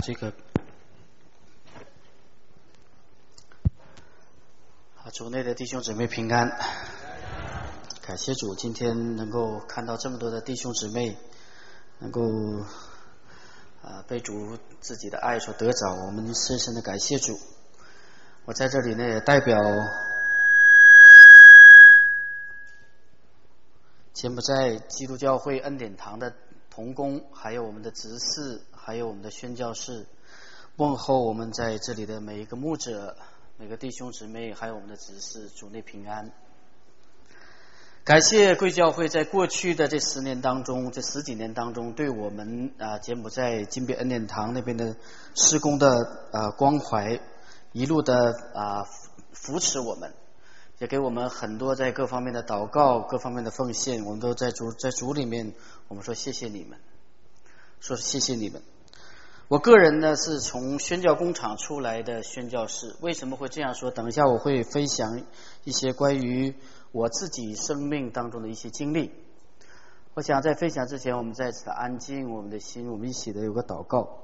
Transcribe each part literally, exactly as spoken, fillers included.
这个啊，主内的弟兄姊妹平安，感谢主，今天能够看到这么多的弟兄姊妹能够啊被主自己的爱所得着，我们深深的感谢主。我在这里呢也代表柬埔寨基督教会恩典堂的同工，还有我们的执事，还有我们的宣教士，问候我们在这里的每一个牧者、每个弟兄姊妹，还有我们的执事，主内平安。感谢贵教会在过去的这十年当中，这十几年当中，对我们啊柬埔寨金边恩典堂那边的施工的啊关怀，一路的啊扶持我们，也给我们很多在各方面的祷告、各方面的奉献，我们都在主在主里面，我们说谢谢你们，说谢谢你们。我个人呢是从宣教工厂出来的宣教士，为什么会这样说？等一下我会分享一些关于我自己生命当中的一些经历。我想在分享之前，我们再次的安静我们的心，我们一起的有个祷告。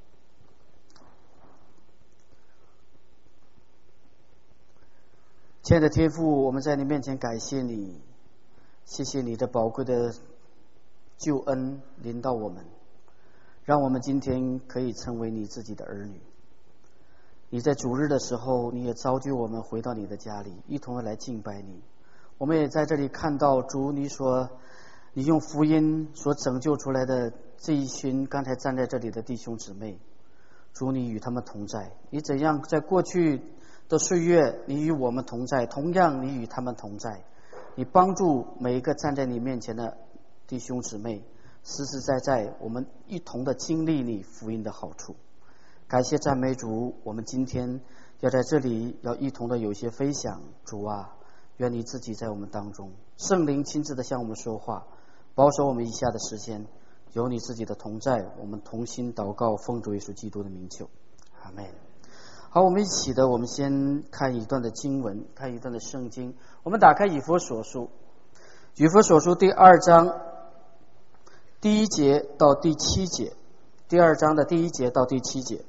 亲爱的天父，我们在你面前感谢你，谢谢你的宝贵的救恩临到我们，让我们今天可以成为你自己的儿女。你在主日的时候，你也召集我们回到你的家里，一同的来敬拜你。我们也在这里看到主你所你用福音所拯救出来的这一群刚才站在这里的弟兄姊妹，主你与他们同在。你怎样在过去的岁月你与我们同在，同样你与他们同在，你帮助每一个站在你面前的弟兄姊妹，实实在在我们一同的经历你福音的好处。感谢赞美主，我们今天要在这里要一同的有些分享。主啊，愿你自己在我们当中，圣灵亲自的向我们说话，保守我们以下的时间，有你自己的同在，我们同心祷告，奉主耶稣基督的名求，阿们。好，我们一起的，我们先看一段的经文，看一段的圣经。我们打开以弗所书，以弗所书第二章第一节到第七节，第二章的第一节到第七节。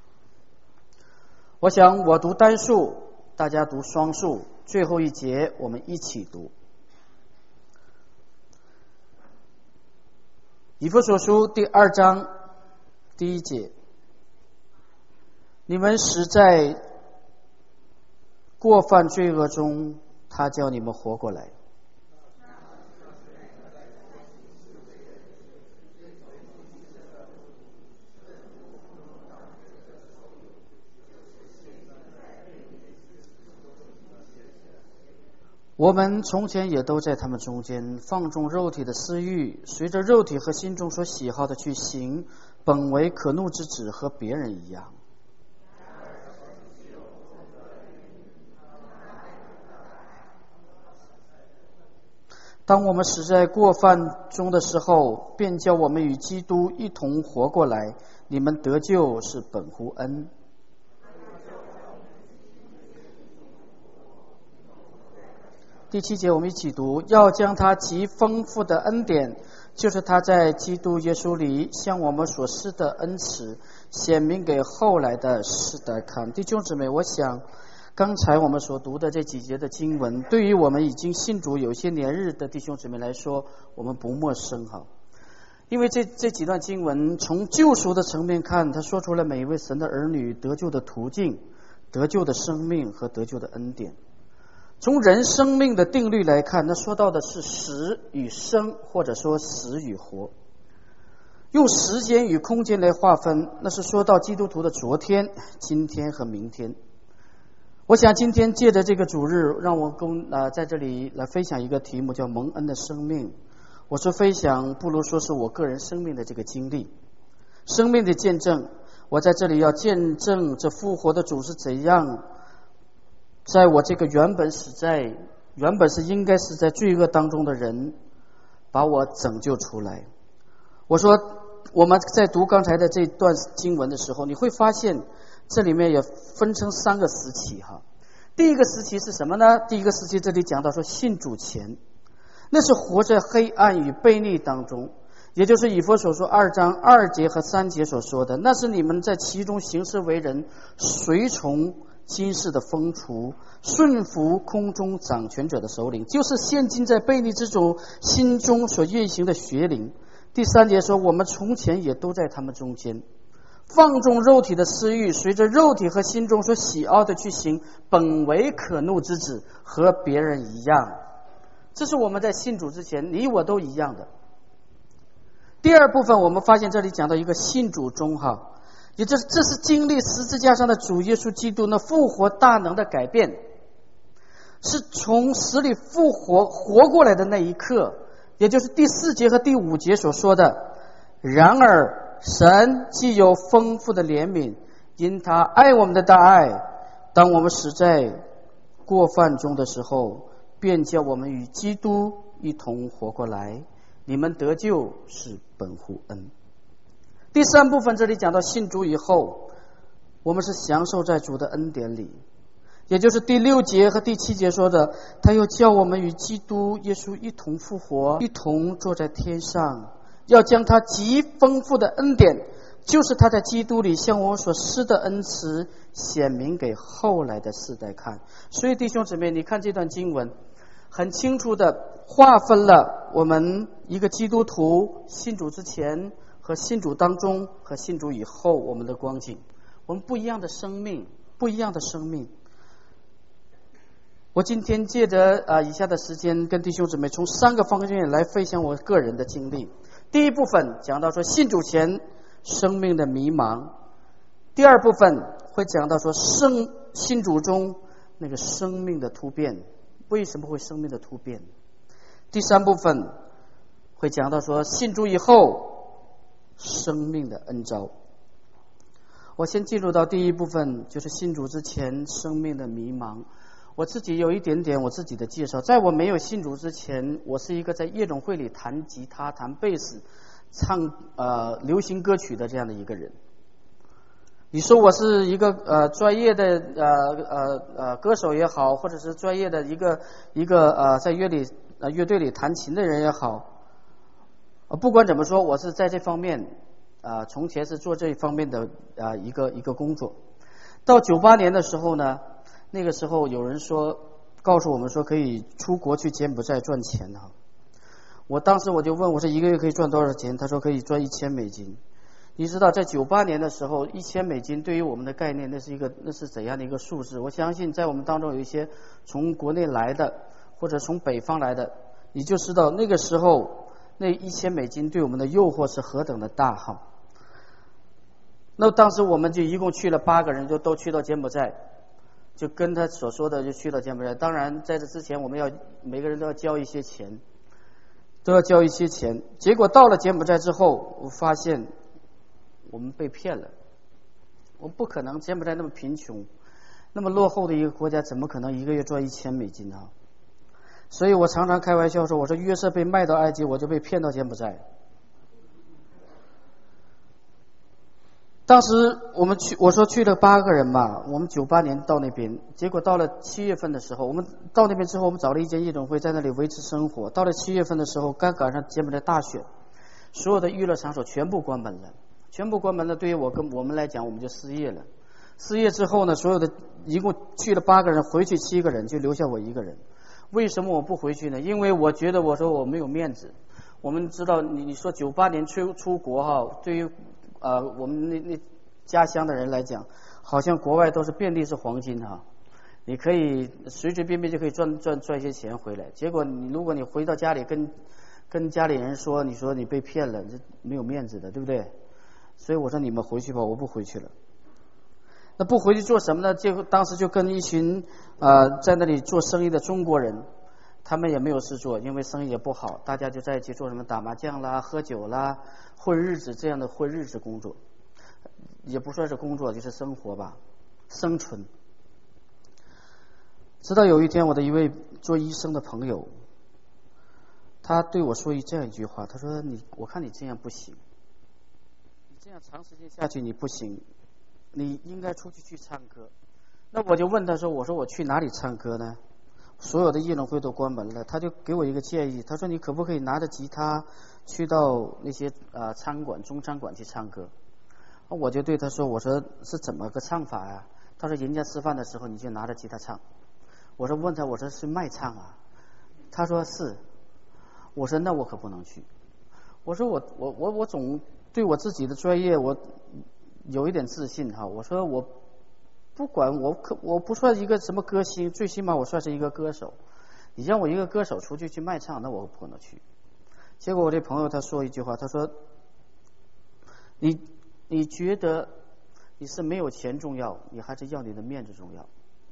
我想我读单数，大家读双数，最后一节我们一起读。以弗所书第二章第一节，你们死在过犯罪恶中，他叫你们活过来。我们从前也都在他们中间，放纵肉体的私欲，随着肉体和心中所喜好的去行，本为可怒之子，和别人一样。当我们死在过犯中的时候，便叫我们与基督一同活过来。你们得救是本乎恩。第七节我们一起读，要将他极丰富的恩典，就是他在基督耶稣里向我们所施的恩慈，显明给后来的世代看。弟兄姊妹，我想刚才我们所读的这几节的经文，对于我们已经信主有些年日的弟兄姊妹来说，我们不陌生哈。因为这这几段经文从救赎的层面看，他说出了每一位神的儿女得救的途径、得救的生命和得救的恩典。从人生命的定律来看，那说到的是死与生，或者说死与活。用时间与空间来划分，那是说到基督徒的昨天、今天和明天。我想今天借着这个主日，让我跟呃在这里来分享一个题目，叫蒙恩的生命。我说分享不如说是我个人生命的这个经历，生命的见证。我在这里要见证这复活的主是怎样在我这个原本死在原本是应该是在罪恶当中的人，把我拯救出来。我说我们在读刚才的这段经文的时候，你会发现这里面也分成三个时期哈。第一个时期是什么呢？第一个时期这里讲到说信主前，那是活在黑暗与悖逆当中， 也就是以弗所书二章二节和三节所说的，那是你们在其中行事为人，随从今世的风俗，顺服空中掌权者的首领，就是现今在悖逆之主心中所运行的邪灵。第三节说，我们从前也都在他们中间，放纵肉体的私欲，随着肉体和心中所喜爱的去行，本为可怒之子，和别人一样。这是我们在信主之前，你我都一样的。第二部分，我们发现这里讲到一个信主中哈，也就是这是经历十字架上的主耶稣基督那复活大能的改变，是从死里复活活过来的那一刻，也就是第四节和第五节所说的。然而神既有丰富的怜悯，因他爱我们的大爱，当我们死在过犯中的时候，便叫我们与基督一同活过来。你们得救是本乎恩。第三部分这里讲到信主以后，我们是享受在主的恩典里，也就是第六节和第七节说的，他又叫我们与基督耶稣一同复活，一同坐在天上，要将他极丰富的恩典，就是他在基督里向我所施的恩慈，显明给后来的世代看。所以弟兄姊妹，你看这段经文很清楚的划分了我们一个基督徒信主之前和信主当中和信主以后我们的光景，我们不一样的生命，不一样的生命。我今天借着啊以下的时间跟弟兄姊妹从三个方面来分享我个人的经历。第一部分讲到说信主前生命的迷茫，第二部分会讲到说生信主中那个生命的突变，为什么会生命的突变？第三部分会讲到说信主以后生命的恩召。我先进入到第一部分，就是信主之前生命的迷茫。我自己有一点点我自己的介绍。在我没有信主之前，我是一个在夜总会里弹吉他、弹贝斯、唱呃流行歌曲的这样的一个人。你说我是一个呃专业的呃呃呃歌手也好，或者是专业的一个一个呃在乐里呃乐队里弹琴的人也好，呃不管怎么说，我是在这方面啊、呃、从前是做这一方面的啊、呃、一个一个工作。到九八年的时候呢，那个时候有人说告诉我们说可以出国去柬埔寨赚钱哈。我当时我就问我说一个月可以赚多少钱？他说可以赚一千美金。你知道在九八年的时候，一千美金对于我们的概念，那是一个那是怎样的一个数字？我相信在我们当中有一些从国内来的，或者从北方来的，你就知道那个时候那一千美金对我们的诱惑是何等的大哈。那当时我们就一共去了八个人，就都去到柬埔寨，就跟他所说的就去到柬埔寨。当然在这之前，我们要每个人都要交一些钱，都要交一些钱。结果到了柬埔寨之后，我发现我们被骗了。我不可能，柬埔寨那么贫穷，那么落后的一个国家，怎么可能一个月赚一千美金呢？所以我常常开玩笑说，我说约瑟被卖到埃及，我就被骗到柬埔寨。当时我们去，我说去了八个人嘛，我们九八年到那边，结果到了七月份的时候，我们到那边之后，我们找了一间夜总会，在那里维持生活。到了七月份的时候，刚赶上柬埔寨大选，所有的娱乐场所全部关门了，全部关门了。对于我跟我们来讲，我们就失业了。失业之后呢，所有的一共去了八个人，回去七个人，就留下我一个人。为什么我不回去呢？因为我觉得我说我没有面子。我们知道，你你说九八年出出国哈，对于呃，我们那那家乡的人来讲，好像国外都是遍地是黄金哈，你可以随随便便就可以赚赚赚一些钱回来。结果你如果你回到家里跟跟家里人说，你说你被骗了，这没有面子的，对不对？所以我说你们回去吧，我不回去了。那不回去做什么呢？就当时就跟一群呃在那里做生意的中国人，他们也没有事做，因为生意也不好，大家就在一起做什么打麻将啦、喝酒啦、混日子，这样的混日子工作，也不算是工作，就是生活吧，生存。直到有一天，我的一位做医生的朋友，他对我说一这样一句话，他说：“你，我看你这样不行，你这样长时间下去你不行，你应该出去去唱歌。”那我就问他说：“我说我去哪里唱歌呢？” 所有的夜总会都关门了，他就给我一个建议，他说你可不可以拿着吉他去到那些呃餐馆、中餐馆去唱歌？我就对他说，我说是怎么个唱法呀？他说人家吃饭的时候你就拿着吉他唱。我说问他，我说是卖唱啊？他说是。我说那我可不能去。我说我我我我总对我自己的专业我有一点自信哈。我说我不管我可我不算一个什么歌星，最起码我算是一个歌手。你让我一个歌手出去去卖唱，那我不可能去。结果我这朋友他说一句话，他说你你觉得你是没有钱重要，你还是要你的面子重要？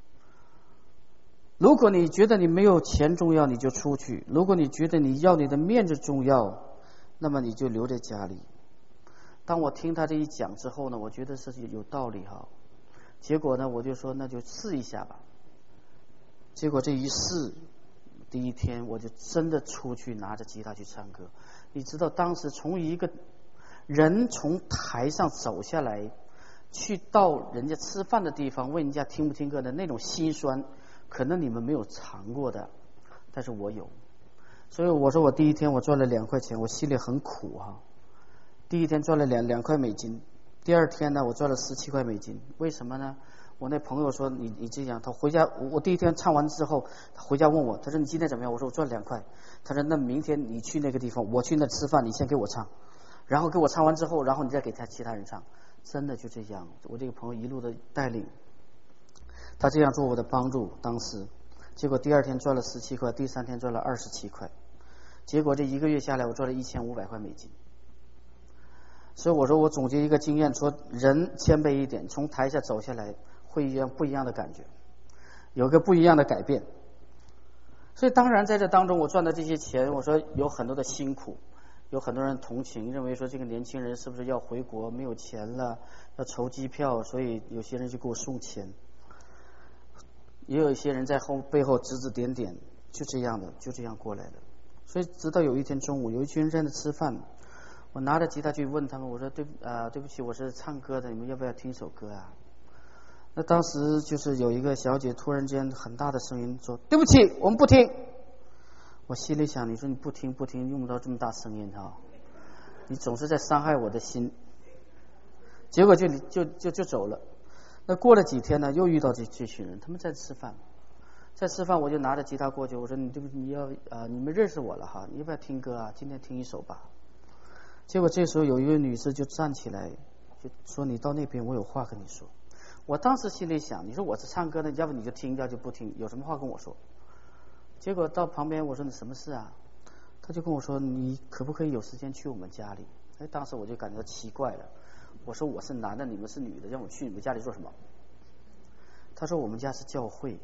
如果你觉得你没有钱重要，你就出去；如果你觉得你要你的面子重要，那么你就留在家里。当我听他这一讲之后呢，我觉得是有道理哈。结果呢，我就说那就试一下吧。结果这一试，第一天我就真的出去拿着吉他去唱歌。你知道当时从一个人从台上走下来，去到人家吃饭的地方问人家听不听歌的那种心酸，可能你们没有尝过的，但是我有。所以我说我第一天我赚了两块钱，我心里很苦哈。第一天赚了两两块美金，第二天呢我赚了十七块美金。为什么呢？我那朋友说你你这样，他回家我我第一天唱完之后，他回家问我，他说你今天怎么样？我说我赚两块。他说那明天你去那个地方，我去那吃饭，你先给我唱，然后给我唱完之后，然后你再给他其他人唱。真的就这样，我这个朋友一路的带领，他这样做我的帮助，当时结果第二天赚了十七块，第三天赚了二十七块，结果这一个月下来我赚了一千五百块美金。所以我说我总结一个经验，说人谦卑一点，从台下走下来会一样不一样的感觉，有个不一样的改变。所以当然在这当中我赚的这些钱，我说有很多的辛苦，有很多人同情，认为说这个年轻人是不是要回国没有钱了，要筹机票，所以有些人就给我送钱，也有一些人在后背后指指点点，就这样的就这样过来的。所以直到有一天中午，有一群人在那吃饭，我拿着吉他去问他们，我说对啊、呃、对不起，我是唱歌的，你们要不要听首歌啊？那当时就是有一个小姐突然间很大的声音说对不起，我们不听。我心里想，你说你不听不听，用不着这么大声音哈，你总是在伤害我的心。结果就就就就走了。那过了几天呢，又遇到这这群人，他们在吃饭，在吃饭，我就拿着吉他过去，我说你对不起，你要啊、呃，你们认识我了哈，你要不要听歌啊？今天听一首吧。结果这时候有一位女士就站起来，就说你到那边，我有话跟你说。我当时心里想，你说我是唱歌的，要不你就听，要就不听，有什么话跟我说。结果到旁边我说你什么事啊？他就跟我说你可不可以有时间去我们家里？哎，当时我就感觉到奇怪了。我说我是男的，你们是女的，让我去你们家里做什么？他说我们家是教会。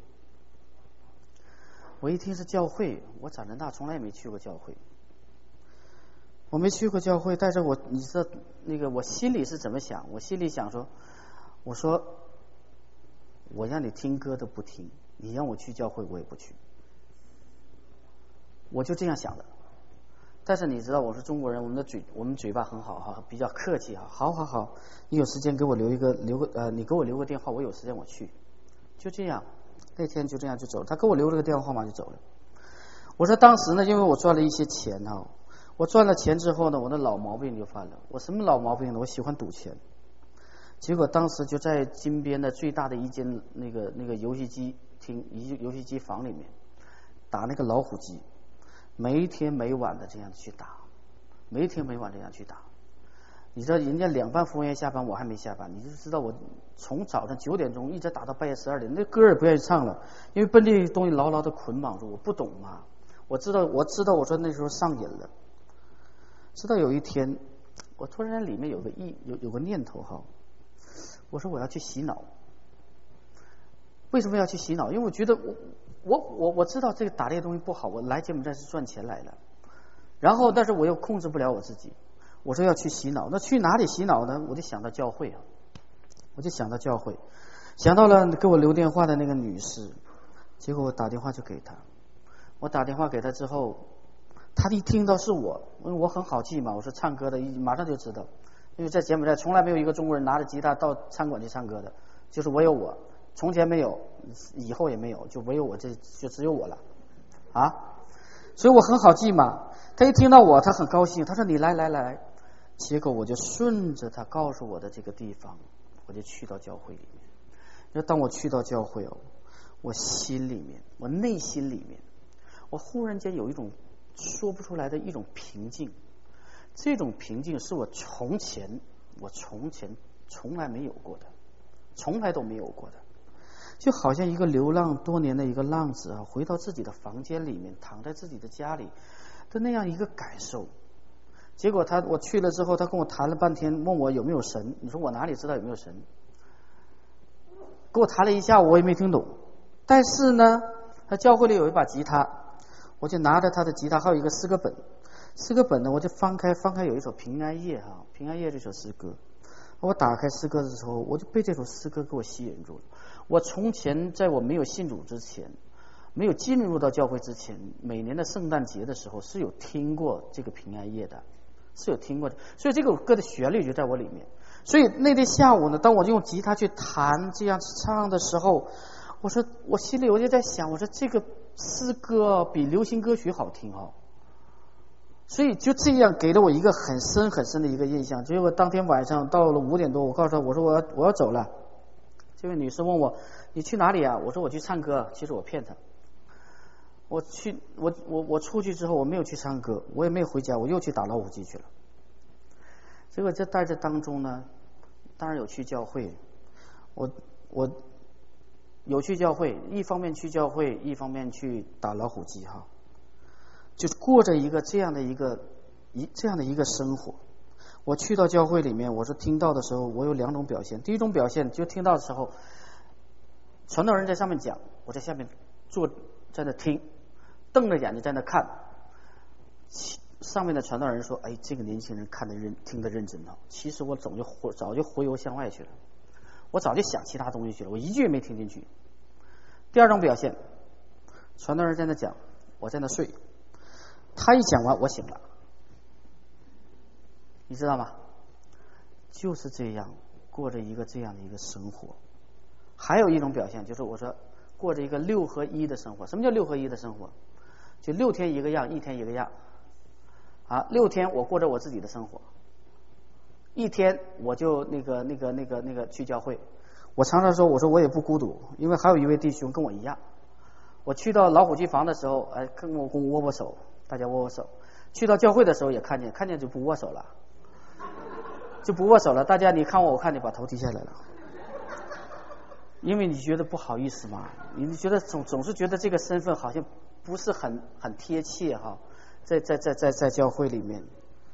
我一听是教会，我长这大从来没去过教会。我没去过教会，但是我你知道那个我心里是怎么想？我心里想说，我说我让你听歌都不听，你让我去教会我也不去。我就这样想的。但是你知道我是中国人，我们的嘴我们嘴巴很好哈，比较客气哈。好好好，你有时间给我留一个留个呃，你给我留个电话，我有时间我去。就这样，那天就这样就走了。他给我留了个电话号码就走了。我说当时呢，因为我赚了一些钱哈，我赚了钱之后呢，我的老毛病就犯了。我什么老毛病呢？我喜欢赌钱。结果当时就在金边的最大的一间那个那个游戏机厅、游戏机房里面打那个老虎机。没天没晚的这样去打，没天没晚这样去打。你知道人家两班服务员下班，我还没下班，你就知道我从早上九点钟一直打到半夜十二点，那歌也不愿意唱了，因为被这东西牢牢的捆绑住。我不懂嘛，我知道我知道，我说那时候上瘾了。直到有一天，我突然里面有个意有有个念头哈，我说我要去洗脑。为什么要去洗脑？因为我觉得我我我我知道这个打这些东西不好，我来柬埔寨是赚钱来的，然后但是我又控制不了我自己，我说要去洗脑。那去哪里洗脑呢？我就想到教会啊，我就想到教会，想到了给我留电话的那个女士。结果我打电话就给她，我打电话给她之后，她一听到是我，因为我很好记嘛，我是唱歌的，马上就知道，因为在柬埔寨从来没有一个中国人拿着吉他到餐馆去唱歌的，就是我有我。 从前没有，以后也没有，就唯有我这就只有我了啊！所以我很好记嘛。他一听到我，他很高兴，他说你来来来。结果我就顺着他告诉我的这个地方，我就去到教会里面。那当我去到教会哦，我心里面，我内心里面，我忽然间有一种说不出来的一种平静。这种平静是我从前我从前从来没有过的，从来都没有过的。就好像一个流浪多年的一个浪子啊，回到自己的房间里面，躺在自己的家里的那样一个感受。结果他我去了之后，他跟我谈了半天，问我有没有神。你说我哪里知道有没有神？跟我谈了一下午，我也没听懂。但是呢，他教会里有一把吉他，我就拿着他的吉他，还有一个诗歌本。诗歌本呢，我就翻开翻开有一首《平安夜》哈，《平安夜》这首诗歌。我打开诗歌的时候，我就被这首诗歌给我吸引住了。我从前在我没有信主之前，没有进入到教会之前，每年的圣诞节的时候是有听过这个《平安夜》的，是有听过的。所以这个歌的旋律就在我里面。所以那天下午呢，当我用吉他去弹这样唱的时候，我说我心里我就在想，我说这个诗歌比流行歌曲好听哦。所以就这样给了我一个很深很深的一个印象。结果当天晚上到了五点多，我告诉他，我说我要我要走了。这位女士问我你去哪里啊？我说我去唱歌。其实我骗她，我去我我我出去之后我没有去唱歌，我也没有回家，我又去打老虎机去了。结果这在这当中呢，当然有去教会，我我有去教会，一方面去教会，一方面去打老虎机哈。就是过着一个这样的一个一这样的一个生活。我去到教会里面，我是听到的时候，我有两种表现。第一种表现就听到的时候，传道人在上面讲，我在下面坐在那听，瞪着眼睛在那看。上面的传道人说：“哎，这个年轻人看得认听得认真啊。”其实我早就回早就回游向外去了，我早就想其他东西去了，我一句也没听进去。第二种表现，传道人在那讲，我在那睡。他一讲完，我醒了，你知道吗？就是这样过着一个这样的一个生活。还有一种表现，就是我说过着一个六合一的生活。什么叫六合一的生活？就六天一个样，一天一个样。啊，六天我过着我自己的生活，一天我就那个那个那个那个去教会。我常常说，我说我也不孤独，因为还有一位弟兄跟我一样。我去到老虎机房的时候，哎，跟我跟我握握手。大家握握手，去到教会的时候也看见，看见就不握手了，就不握手了。大家你看我，我看你，把头低下来了，因为你觉得不好意思嘛，你觉得总总是觉得这个身份好像不是很很贴切哈，在在在在在教会里面。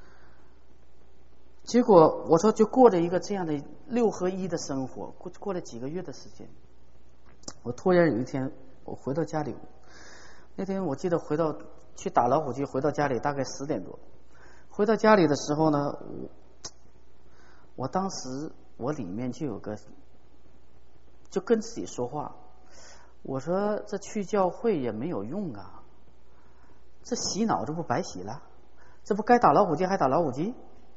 结果我说就过着一个这样的六合一的生活，过过了几个月的时间，我突然有一天我回到家里，那天我记得回到。去打老虎机，回到家里大概十点多。回到家里的时候呢，我我当时我里面就有个，就跟自己说话，我说这去教会也没有用啊，这洗脑这不白洗了？这不该打老虎机还打老虎机？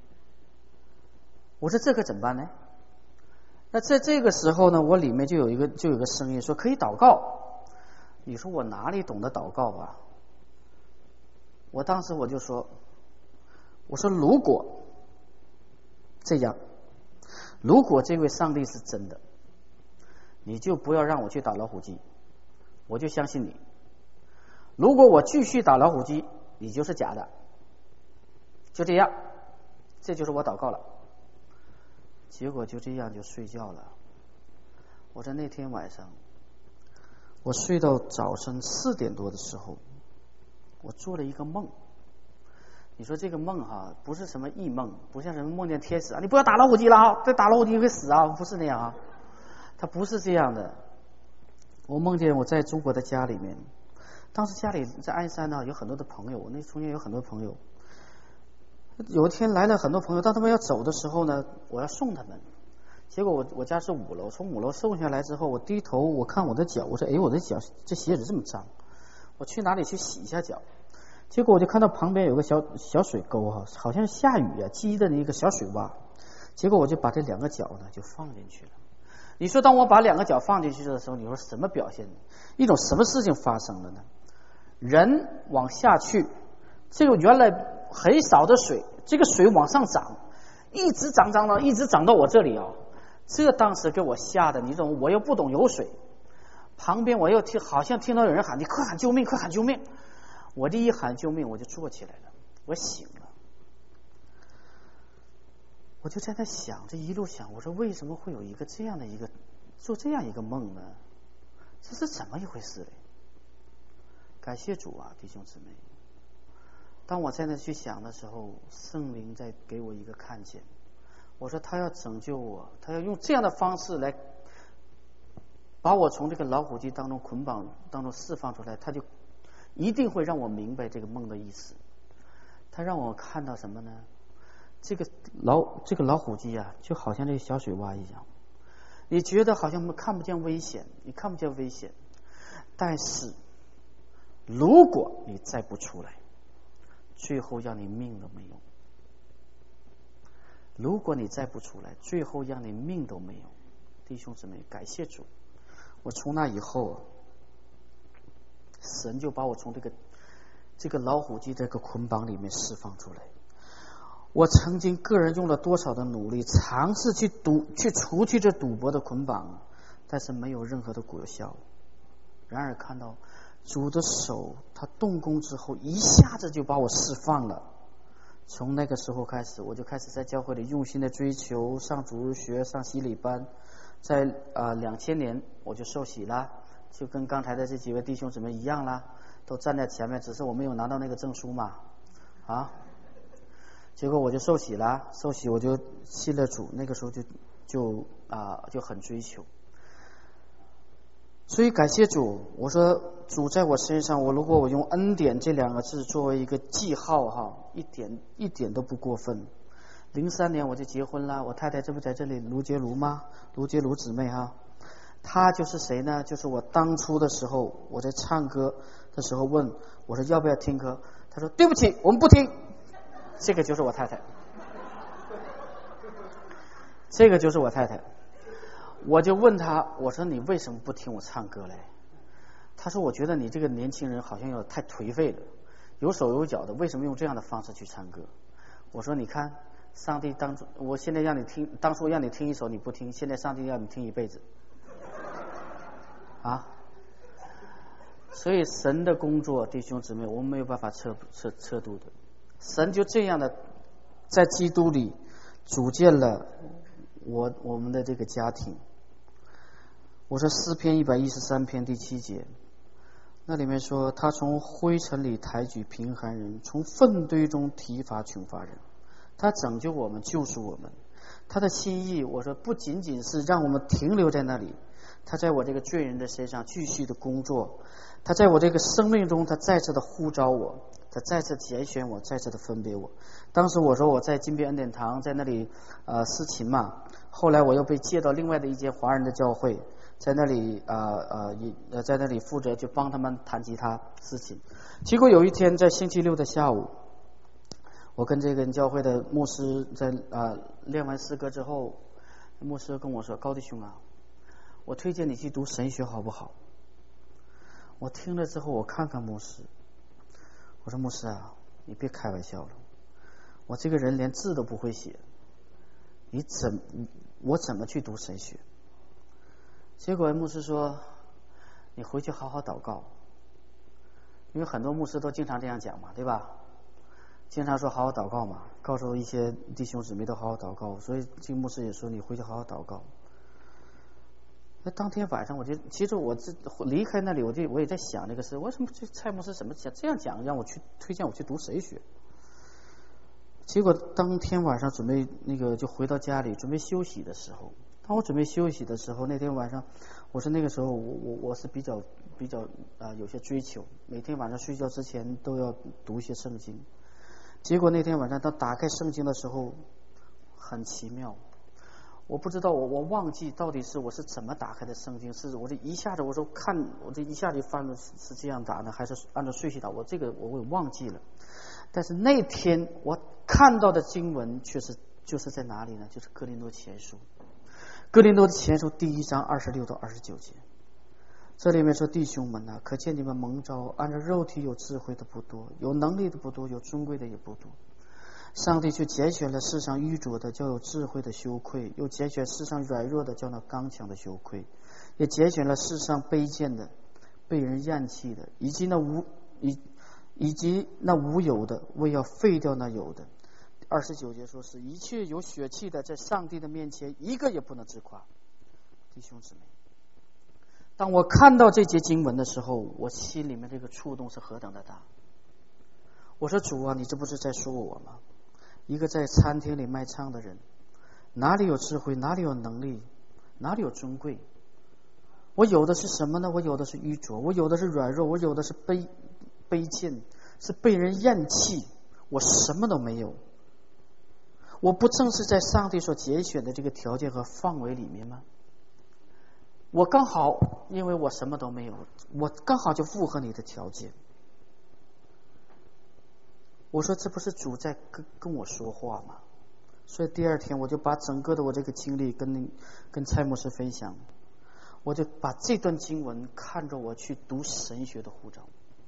我说这可怎么办呢？那在这个时候呢，我里面就有一个就有个声音说可以祷告。你说我哪里懂得祷告啊？我当时我就说，我说如果这样，如果这位上帝是真的，你就不要让我去打老虎机，我就相信你。如果我继续打老虎机，你就是假的。就这样，这就是我祷告了。结果就这样就睡觉了。我在那天晚上，我睡到早晨四点多的时候，我做了一个梦。你说这个梦哈、啊，不是什么异梦，不像什么梦见天使啊，你不要打老虎机了啊，再打老虎机会死啊，不是那样啊，它不是这样的。我梦见我在中国的家里面，当时家里在鞍山呢，有很多的朋友，那中间有很多朋友。有一天来了很多朋友，当他们要走的时候呢，我要送他们。结果我我家是五楼，从五楼送下来之后，我低头我看我的脚，我说哎，我的脚这鞋子这么脏。我去哪里去洗一下脚？结果我就看到旁边有个小小水沟哈，好像下雨啊积的那个小水洼。结果我就把这两个脚呢就放进去了。 你说当我把两个脚放进去的时候，你说什么表现？一种什么事情发生了呢？人往下去，这个原来很少的水，这个水往上涨，一直涨涨涨，一直涨到我这里啊！这当时给我吓得，你懂，我又不懂游水，旁边我又听，好像听到有人喊：“你快喊救命，快喊救命！”我这一喊救命，我就坐起来了，我醒了。我就在那想，这一路想，我说为什么会有一个这样的一个做这样一个梦呢？这是怎么一回事嘞？感谢主啊，弟兄姊妹！当我在那去想的时候，圣灵在给我一个看见。我说他要拯救我，他要用这样的方式来把我从这个老虎机当中捆绑当中释放出来，他就一定会让我明白这个梦的意思。他让我看到什么呢？这个老这个老虎机啊，就好像这个小水洼一样，你觉得好像看不见危险，你看不见危险，但是如果你再不出来，最后让你命都没有。如果你再不出来，最后让你命都没有。弟兄姊妹，感谢主！我从那以后，神就把我从这个这个老虎机这个捆绑里面释放出来。我曾经个人用了多少的努力，尝试去赌去除去这赌博的捆绑，但是没有任何的果效。然而看到主的手，他动工之后，一下子就把我释放了。从那个时候开始，我就开始在教会里用心的追求，上主日学，上洗礼班。在啊两千年我就受洗了，就跟刚才的这几位弟兄姊妹一样啦，都站在前面，只是我没有拿到那个证书嘛，啊，结果我就受洗了，受洗我就信了主，那个时候就就啊就很追求。所以感谢主，我说主在我身上，我如果我用恩典这两个字作为一个记号哈，一点一点都不过分。零三年我就结婚了，我太太这不在这里，卢杰卢吗？卢杰卢姊妹哈，她就是谁呢？就是我当初的时候，我在唱歌的时候问我说要不要听歌，她说对不起，我们不听。这个就是我太太，这个就是我太太。我就问他，我说你为什么不听我唱歌嘞？他说我觉得你这个年轻人好像有太颓废了，有手有脚的，为什么用这样的方式去唱歌？我说你看，上帝当初我现在让你听，当初让你听一首你不听，现在上帝让你听一辈子啊！所以神的工作，弟兄姊妹，我们没有办法测测测度的。神就这样的在基督里组建了我我们的这个家庭。我说诗篇一百一十三篇第七节，那里面说他从灰尘里抬举贫寒人，从粪堆中提拔穷乏人，他拯救我们，救赎我们。他的心意，我说不仅仅是让我们停留在那里，他在我这个罪人的身上继续的工作，他在我这个生命中，他再次的呼召我，他再次拣选我，再次的分别我。当时我说我在金边恩典堂在那里呃司琴嘛，后来我又被接到另外的一间华人的教会，在那里呃呃呃在那里负责就帮他们弹吉他司琴。结果有一天在星期六的下午，我跟这个教会的牧师在呃练完诗歌之后，牧师跟我说，高弟兄啊，我推荐你去读神学好不好？我听了之后，我看看牧师，我说牧师啊，你别开玩笑了，我这个人连字都不会写，你怎我怎么去读神学？结果牧师说，你回去好好祷告，因为很多牧师都经常这样讲嘛，对吧？经常说好好祷告嘛，告诉一些弟兄姊妹都好好祷告，所以这个牧师也说你回去好好祷告。那当天晚上我就，其实我这离开那里，我就我也在想这个事，为什么这蔡牧师怎么讲这样讲，让我去推荐我去读神学？结果当天晚上准备那个就回到家里准备休息的时候，当我准备休息的时候，那天晚上我是那个时候我我我是比较比较啊、呃、有些追求，每天晚上睡觉之前都要读一些圣经。结果那天晚上当打开圣经的时候，很奇妙。我不知道我我忘记到底是我是怎么打开的圣经，是我这一下子我说看我这一下子翻的是这样打的，还是按照顺序打，我这个我也忘记了。但是那天我看到的经文却是就是在哪里呢？就是哥林多前书。 哥林多的前书第一章二十六到二十九节，这里面说：弟兄们啊，可见你们蒙召，按照肉体有智慧的不多，有能力的不多，有尊贵的也不多。上帝却拣选了世上愚拙的，叫有智慧的羞愧；又拣选世上软弱的，叫那刚强的羞愧；也拣选了世上卑贱的、被人厌弃的，以及那无以以及那无有的，为要废掉那有的。二十九节说是一切有血气的，在上帝的面前一个也不能自夸。弟兄姊妹，当我看到这节经文的时候，我心里面这个触动是何等的大。我说主啊，你这不是在说我吗？一个在餐厅里卖唱的人，哪里有智慧，哪里有能力，哪里有尊贵？我有的是什么呢？我有的是愚拙，我有的是软弱，我有的是卑卑贱，是被人厌弃，我什么都没有。我不正是在上帝所拣选的这个条件和范围里面吗？我刚好，因为我什么都没有，我刚好就符合你的条件。我说这不是主在跟跟我说话吗？所以第二天我就把整个的我这个经历跟跟蔡牧师分享，我就把这段经文看着我去读神学的护照。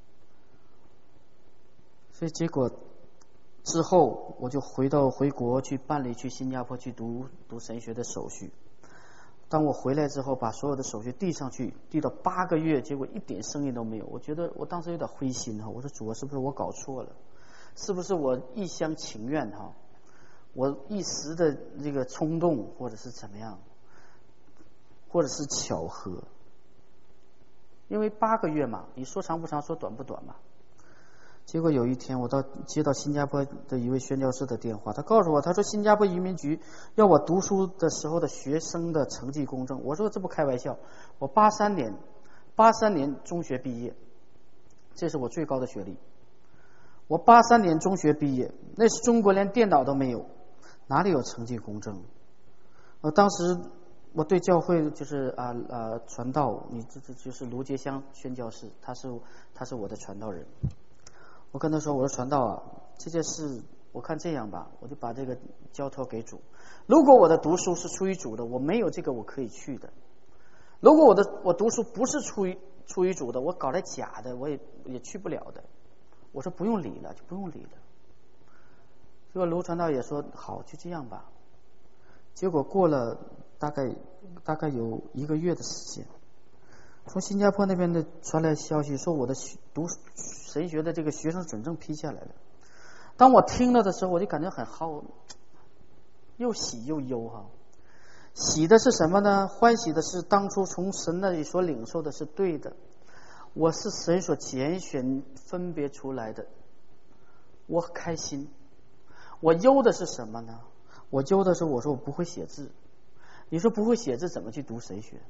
所以结果之后我就回到回国去办理去新加坡去读读神学的手续。当我回来之后，把所有的手续递上去，递到八个月，结果一点声音都没有。我觉得我当时有点灰心哈，我说主啊，是不是我搞错了？是不是我一厢情愿哈？我一时的这个冲动，或者是怎么样，或者是巧合？因为八个月嘛，你说长不长，说短不短嘛。结果有一天，我到接到新加坡的一位宣教师的电话，他告诉我，他说新加坡移民局要我读书的时候的学生的成绩公证。我说这不开玩笑，我八三年，八三年中学毕业，这是我最高的学历。我八三年中学毕业，那是中国连电脑都没有，哪里有成绩公证？我当时我对教会就是啊啊传道，你这这就是卢杰香宣教士，他是他是我的传道人。我跟他说，我说传道啊，这件事我看这样吧，我就把这个交托给主。如果我的读书是出于主的，我没有这个我可以去的；如果我的我读书不是出于出于主的，我搞来假的，我也也去不了的。我说不用理了，就不用理了。结果卢传道也说好，就这样吧。结果过了大概大概有一个月的时间，从新加坡那边的传来消息说我的读神学的这个学生准证批下来了。当我听了的时候，我就感觉很好，又喜又忧哈。喜的是什么呢？欢喜的是当初从神那里所领受的是对的，我是神所拣选分别出来的，我开心。我忧的是什么呢？我忧的是我说我不会写字。你说不会写字怎么去读神学？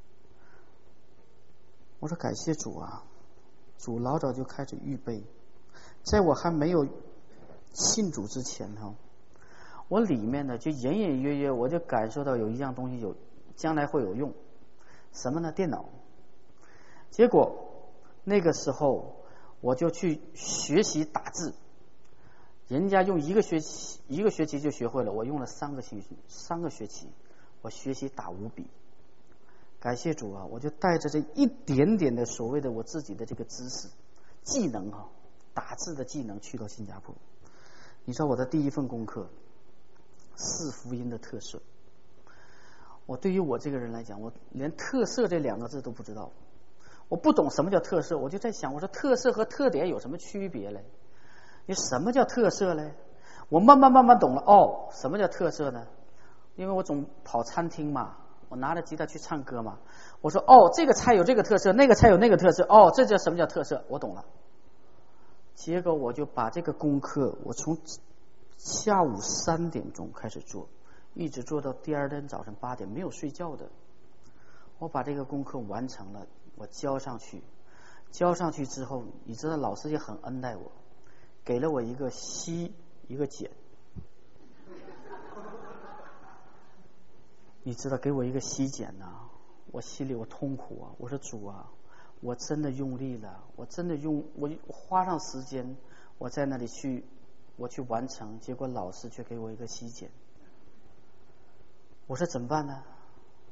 我说感谢主啊，主老早就开始预备，在我还没有信主之前哈，我里面呢就隐隐约约我就感受到有一样东西有将来会有用，什么呢？电脑。结果那个时候我就去学习打字，人家用一个学期一个学期就学会了，我用了三个学期三个学期，我学习打五笔。感谢主啊，我就带着这一点点的所谓的我自己的这个知识技能啊，打字的技能去到新加坡。你知道我的第一份功课，四福音的特色。我对于我这个人来讲，我连特色这两个字都不知道，我不懂什么叫特色。我就在想，我说特色和特点有什么区别嘞？你什么叫特色嘞？我慢慢慢慢懂了，哦，什么叫特色呢？因为我总跑餐厅嘛，我拿着吉他去唱歌嘛。我说哦，这个菜有这个特色，那个菜有那个特色，哦，这叫什么叫特色？我懂了。结果我就把这个功课，我从下午三点钟开始做，一直做到第二天早晨八点，没有睡觉的。我把这个功课完成了，我交上去。交上去之后，你知道老师也很恩待我，给了我一个西一个减。你知道给我一个西减呐、啊，我心里我痛苦啊！我说主啊，我真的用力了，我真的用我花上时间，我在那里去我去完成，结果老师却给我一个西减。我说怎么办呢？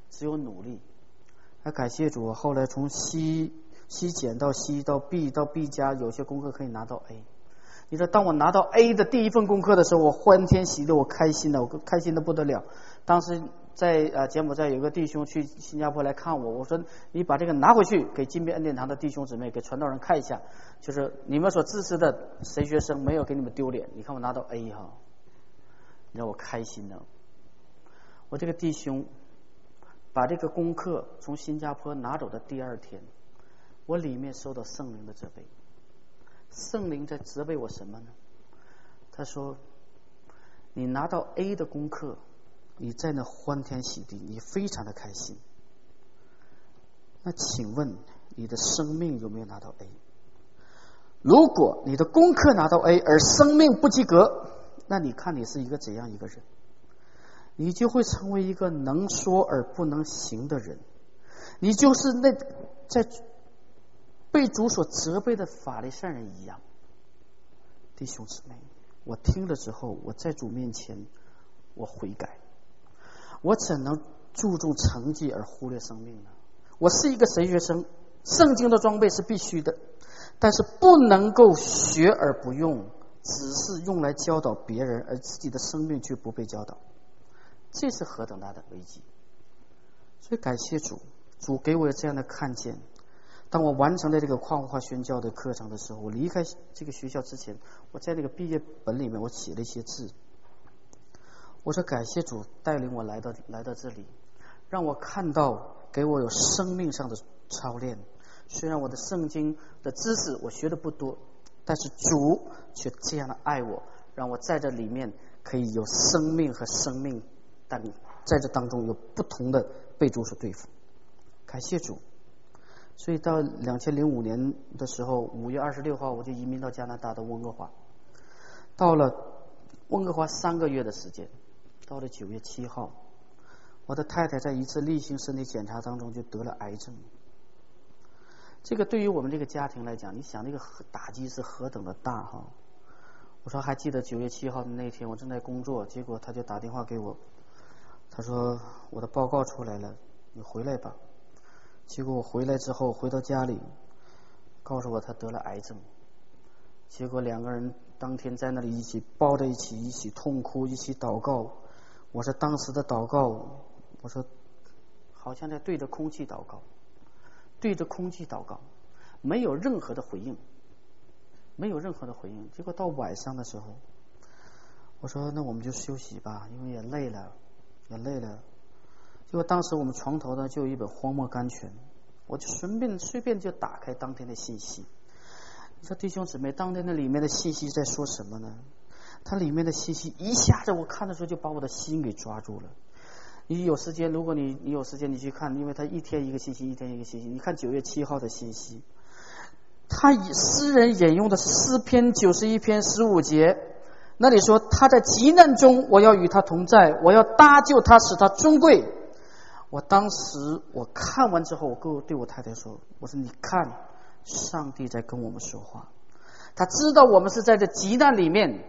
只有努力。还感谢主，后来从 C C 减到 C 到 B 到 B 加，有些功课可以拿到 A。你知道，当我拿到 A 的第一份功课的时候，我欢天喜地，我开心的，我开心的不得了。当时在呃柬埔寨有个弟兄去新加坡来看我，我说你把这个拿回去给金边恩典堂的弟兄姊妹、给传道人看一下，就是你们所支持的神学生没有给你们丢脸。你看我拿到 A 哈，你让我开心的。我这个弟兄把这个功课从新加坡拿走的第二天，我里面受到圣灵的责备。圣灵在责备我什么呢？他说你拿到 A 的功课，你在那欢天喜地，你非常的开心。那请问你的生命有没有拿到 A？ 如果你的功课拿到 A 而生命不及格，那你看你是一个怎样一个人？你就会成为一个能说而不能行的人，你就是那在被主所责备的法利赛人一样。弟兄姊妹，我听了之后，我在主面前我悔改。我怎能注重成绩而忽略生命呢？我是一个神学生，圣经的装备是必须的，但是不能够学而不用，只是用来教导别人，而自己的生命却不被教导。这是何等大的危机！所以感谢主，主给我这样的看见。当我完成了这个跨文化宣教的课程的时候，我离开这个学校之前，我在那个毕业本里面我写了一些字。我说感谢主带领我来到来到这里，让我看到，给我有生命上的操练。虽然我的圣经的知识我学的不多，但是主却这样的爱我，让我在这里面可以有生命和生命，但在这当中有不同的被主所对付。感谢主。所以到两千零五年的时候，五月二十六号我就移民到加拿大的温哥华。到了温哥华三个月的时间，到了九月七号，我的太太在一次例行身体检查当中就得了癌症。这个对于我们这个家庭来讲，你想那个打击是何等的大哈！我说还记得九月七号的那天，我正在工作，结果他就打电话给我，他说我的报告出来了，你回来吧。结果我回来之后，回到家里，告诉我他得了癌症。结果两个人当天在那里一起抱在一起，一起痛哭，一起祷告。我说当时的祷告，我说好像在对着空气祷告，对着空气祷告，没有任何的回应，没有任何的回应。结果到晚上的时候，我说那我们就休息吧，因为也累了，也累了。结果当时我们床头呢就有一本荒漠甘泉，我就顺便随便就打开当天的信息。你说弟兄姊妹，当天的里面的信息在说什么呢？它里面的信息一下子我看的时候就把我的心给抓住了。你有时间，如果你你有时间你去看，因为它一天一个信息，一天一个信息。你看九月七号的信息，他以诗人引用的是诗篇九十一篇十五节，那里说他在急难中我要与他同在，我要搭救他，使他尊贵。我当时我看完之后，我跟我对我太太说，我说你看上帝在跟我们说话，他知道我们是在这急难里面，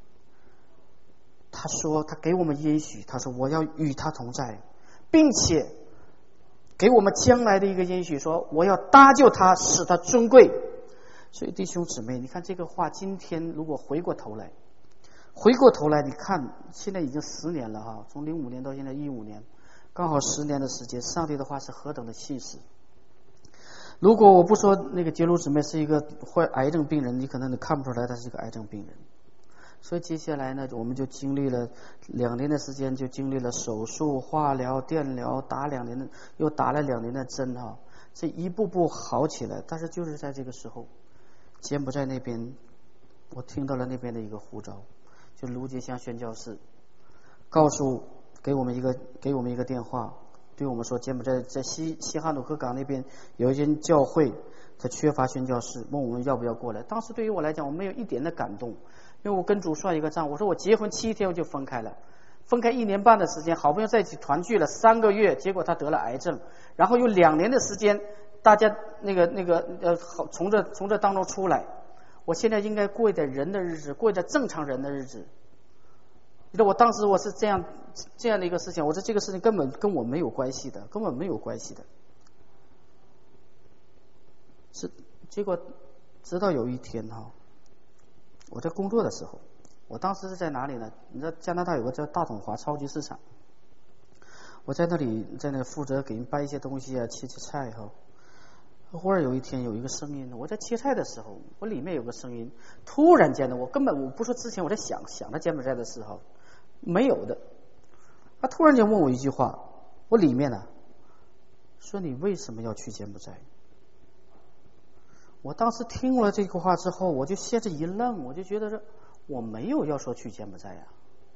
他说他给我们应许，他说我要与他同在，并且给我们将来的一个应许，说我要搭救他，使他尊贵。所以弟兄姊妹，你看这个话，今天如果回过头来回过头来你看现在已经十年了哈，从零五年到现在一五年，刚好十年的时间，上帝的话是何等的信实。如果我不说那个杰鲁姊妹是一个患癌症病人，你可能你看不出来她是一个癌症病人。所以接下来呢，我们就经历了两年的时间，就经历了手术、化疗、电疗，打两年的又打了两年的针哈，这一步步好起来。但是就是在这个时候，柬埔寨那边我听到了那边的一个呼召，就卢杰香宣教士告诉给我们一个给我们一个电话，对我们说柬埔寨在西西哈努克港那边有一间教会，他缺乏宣教士，问我们要不要过来。当时对于我来讲，我没有一点的感动，因为我跟主算一个账，我说我结婚七天我就分开了，分开一年半的时间，好不容易在一起团聚了三个月，结果他得了癌症，然后有两年的时间，大家那个那个呃从这从这当中出来，我现在应该过一点人的日子，过一点正常人的日子。 你知道我当时我是这样这样的一个事情，我说这个事情根本跟我没有关系的，根本没有关系的。是结果直到有一天哈、哦，我在工作的时候，我当时是在哪里呢？你知道加拿大有个叫大统华超级市场，我在那里在那负责给人搬一些东西啊，切切菜哈、哦。忽然有一天有一个声音，我在切菜的时候，我里面有个声音，突然间的，我根本我不说之前我在想想着柬埔寨的时候没有的，他突然间问我一句话，我里面呢说你为什么要去柬埔寨？我当时听了这句话之后，我就先是一愣，我就觉得这我没有要说去柬埔寨呀。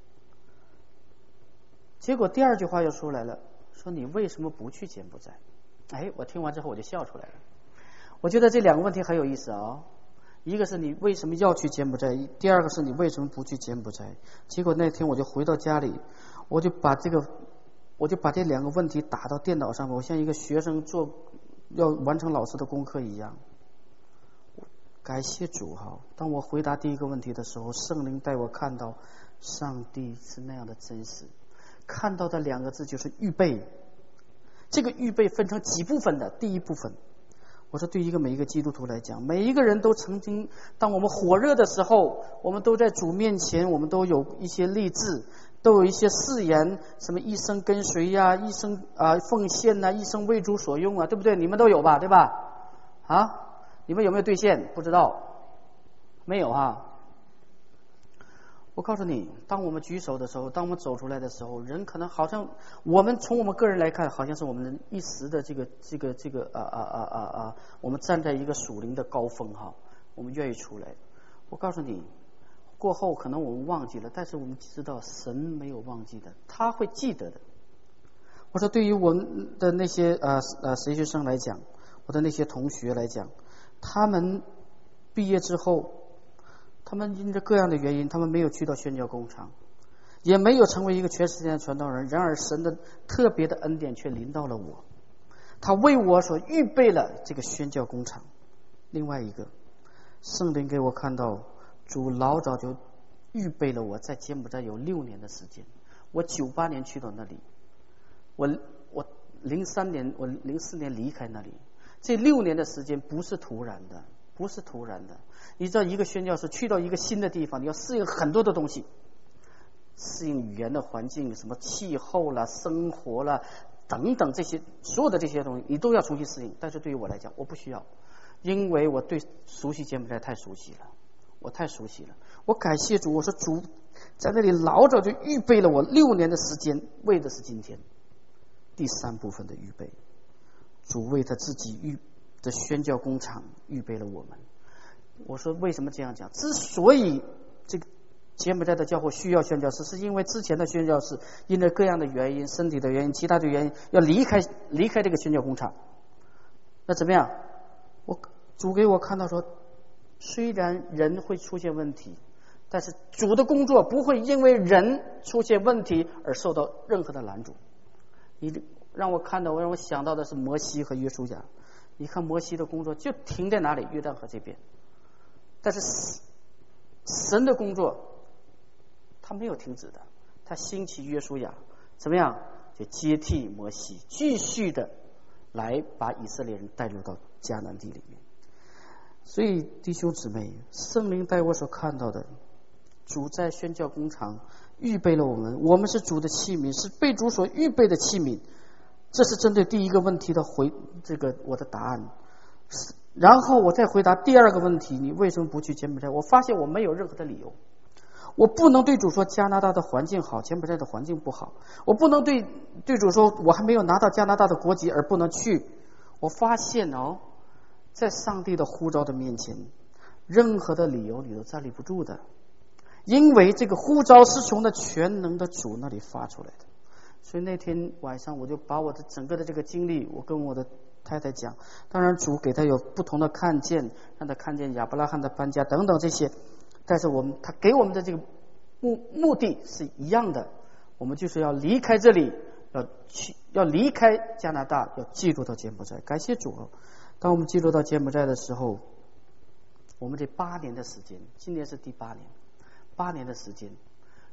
结果第二句话又出来了，说你为什么不去柬埔寨？哎，我听完之后我就笑出来了。我觉得这两个问题很有意思啊、哦，一个是你为什么要去柬埔寨，第二个是你为什么不去柬埔寨。结果那天我就回到家里，我就把这个我就把这两个问题打到电脑上面，我像一个学生做要完成老师的功课一样。感谢主哈！当我回答第一个问题的时候，圣灵带我看到上帝是那样的真实。看到的两个字就是预备。这个预备分成几部分的，第一部分，我说对一个每一个基督徒来讲，每一个人都曾经，当我们火热的时候，我们都在主面前，我们都有一些立志，都有一些誓言，什么一生跟随呀、啊，一生啊、呃、奉献呐、啊，一生为主所用啊，对不对？你们都有吧，对吧？啊？你们有没有兑现？不知道，没有哈。我告诉你，当我们举手的时候，当我们走出来的时候，人可能好像我们从我们个人来看，好像是我们一时的这个这个这个啊啊啊啊啊，我们站在一个属灵的高峰哈，我们愿意出来。我告诉你，过后可能我们忘记了，但是我们知道神没有忘记的，他会记得的。我说，对于我们的那些呃呃实习生来讲，我的那些同学来讲。他们毕业之后，他们因着各样的原因，他们没有去到宣教工厂，也没有成为一个全世界的传道人。然而神的特别的恩典却临到了我，他为我所预备了这个宣教工厂。另外一个，圣灵给我看到主老早就预备了我在柬埔寨有六年的时间。我九八年去到那里，我我零三年我零四年离开那里。这六年的时间不是突然的，不是突然的。你知道，一个宣教士去到一个新的地方，你要适应很多的东西，适应语言的环境，什么气候啦、生活啦等等这些所有的这些东西，你都要重新适应。但是对于我来讲，我不需要，因为我对熟悉柬埔寨太熟悉了，我太熟悉了。我感谢主，我说主在那里老早就预备了我六年的时间，为的是今天。第三部分的预备。主为他自己预的宣教工厂预备了我们。我说为什么这样讲？之所以这个柬埔寨的教会需要宣教士，是因为之前的宣教士因为各样的原因、身体的原因、其他的原因，要离开离开这个宣教工厂。那怎么样？我主给我看到说，虽然人会出现问题，但是主的工作不会因为人出现问题而受到任何的拦阻。你让我看到，我让我想到的是摩西和约书亚。你看摩西的工作就停在哪里？约旦河这边。但是神的工作他没有停止的，他兴起约书亚，怎么样？就接替摩西，继续的来把以色列人带入到迦南地里面。所以弟兄姊妹，圣灵带我所看到的，主在宣教工厂预备了我们，我们是主的器皿，是被主所预备的器皿。这是针对第一个问题的回这个我的答案。然后我再回答第二个问题，你为什么不去柬埔寨？我发现我没有任何的理由。我不能对主说加拿大的环境好，柬埔寨的环境不好。我不能对对主说我还没有拿到加拿大的国籍而不能去。我发现哦，在上帝的呼召的面前，任何的理由你都站立不住的，因为这个呼召是从那全能的主那里发出来的。所以那天晚上我就把我的整个的这个经历，我跟我的太太讲。当然主给他有不同的看见，让他看见亚伯拉罕的搬家等等这些，但是我们他给我们的这个目目的是一样的，我们就是要离开这里，要去要离开加拿大，要进入到柬埔寨。感谢主，当我们进入到柬埔寨的时候，我们这八年的时间，今年是第八年，八年的时间，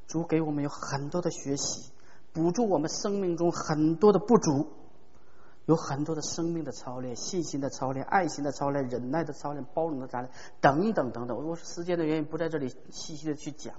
主给我们有很多的学习，补助我们生命中很多的不足，有很多的生命的操练、信心的操练、爱心的操练、忍耐的操练、包容的操练等等等等。我是时间的原因不在这里细细的去讲。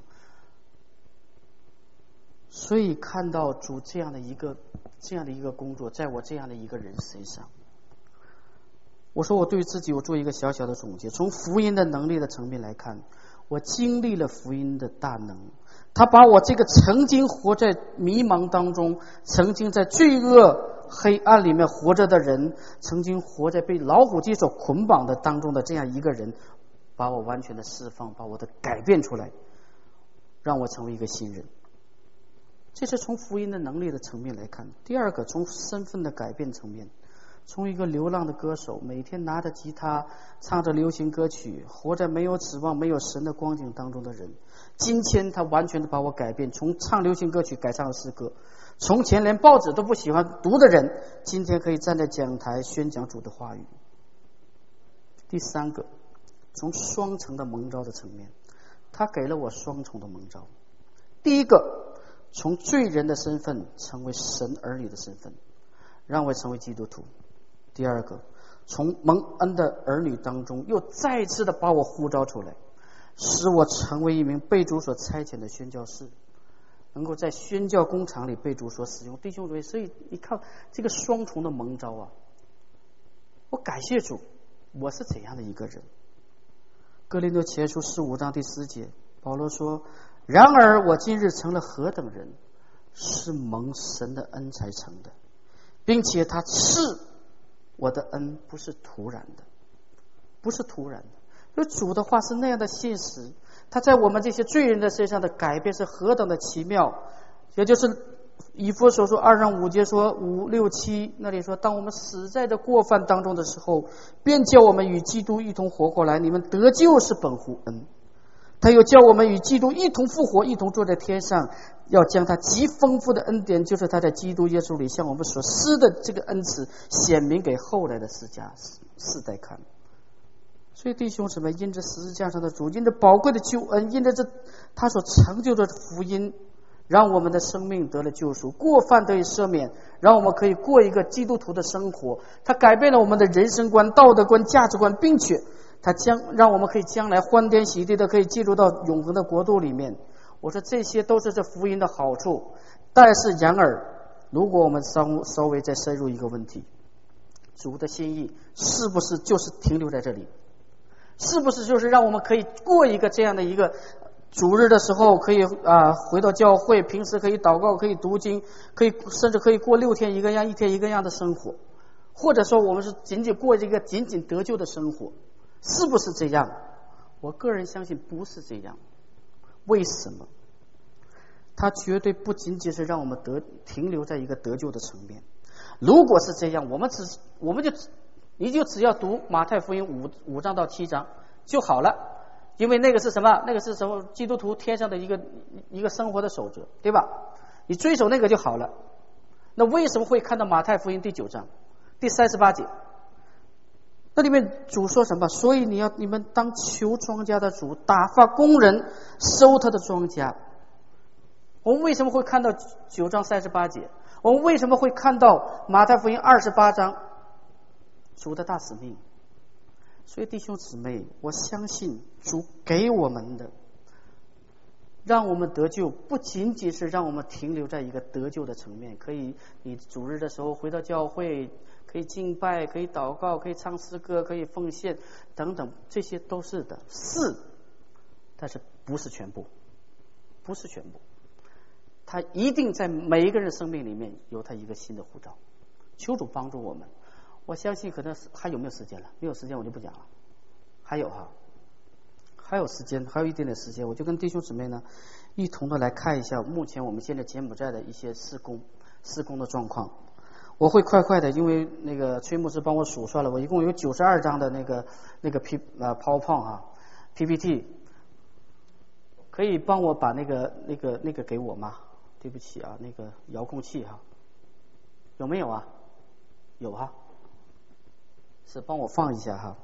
所以看到主这样的一个这样的一个工作，在我这样的一个人身上，我说我对自己我做一个小小的总结。从福音的能力的层面来看，我经历了福音的大能，他把我这个曾经活在迷茫当中，曾经在罪恶黑暗里面活着的人，曾经活在被老虎机所捆绑的当中的这样一个人，把我完全的释放，把我的改变出来，让我成为一个新人。这是从福音的能力的层面来看。第二个，从身份的改变层面，从一个流浪的歌手，每天拿着吉他唱着流行歌曲，活在没有指望没有神的光景当中的人，今天他完全的把我改变，从唱流行歌曲改唱了诗歌，从前连报纸都不喜欢读的人，今天可以站在讲台宣讲主的话语。第三个，从双层的蒙召的层面，他给了我双重的蒙召。第一个，从罪人的身份成为神儿女的身份，让我成为基督徒。第二个，从蒙恩的儿女当中又再次的把我呼召出来，使我成为一名被主所差遣的宣教士，能够在宣教工厂里被主所使用。弟兄姊妹，所以你看这个双重的蒙召啊，我感谢主，我是怎样的一个人。哥林多前书十五章第四节，保罗说，然而我今日成了何等人，是蒙神的恩才成的，并且他赐我的恩不是突然的，不是突然的。所以主的话是那样的现实，他在我们这些罪人的身上的改变是何等的奇妙。也就是以弗所书二章五节说，五六七那里说，当我们死在这过犯当中的时候，便叫我们与基督一同活过来，你们得救是本乎恩。他又叫我们与基督一同复活，一同坐在天上，要将他极丰富的恩典，就是他在基督耶稣里向我们所施的这个恩慈，显明给后来的世家世代看。所以弟兄姊妹，因着十字架上的主，因着宝贵的救恩，因着这他所成就的福音，让我们的生命得了救赎，过犯得以赦免，让我们可以过一个基督徒的生活。他改变了我们的人生观、道德观、价值观，并且他将让我们可以将来欢天喜地的可以进入到永恒的国度里面。我说这些都是这福音的好处。但是然而，如果我们稍稍微再深入一个问题，主的心意是不是就是停留在这里？是不是就是让我们可以过一个这样的一个主日的时候可以啊、呃、回到教会，平时可以祷告，可以读经，可以甚至可以过六天一个样，一天一个样的生活？或者说我们是仅仅过这个仅仅得救的生活？是不是这样？我个人相信不是这样。为什么？它绝对不仅仅是让我们得停留在一个得救的层面。如果是这样，我们只我们就你就只要读马太福音五五章到七章就好了，因为那个是什么？那个是什么？基督徒天上的一个一个生活的守则，对吧？你追守那个就好了。那为什么会看到马太福音第九章第三十八节？那里面主说什么？所以你要你们当求庄稼的主打发工人收他的庄稼。我们为什么会看到九章三十八节？我们为什么会看到马太福音二十八章主的大使命？所以弟兄姊妹，我相信主给我们的，让我们得救，不仅仅是让我们停留在一个得救的层面，可以你主日的时候回到教会，可以敬拜，可以祷告，可以唱诗歌，可以奉献等等，这些都是的，是，但是不是全部，不是全部。他一定在每一个人生命里面有他一个新的呼召。求主帮助我们。我相信可能还有没有时间了？没有时间我就不讲了。还有哈，还有时间，还有一点点时间，我就跟弟兄姊妹呢一同的来看一下目前我们现在柬埔寨的一些施工施工的状况。我会快快的，因为那个崔牧师帮我数算了，我一共有九十二张的那个那个 P 呃 PowerPoint 啊 P P T， 可以帮我把那个那个那个给我吗？对不起啊，那个遥控器哈，有没有啊？有哈，是帮我放一下哈。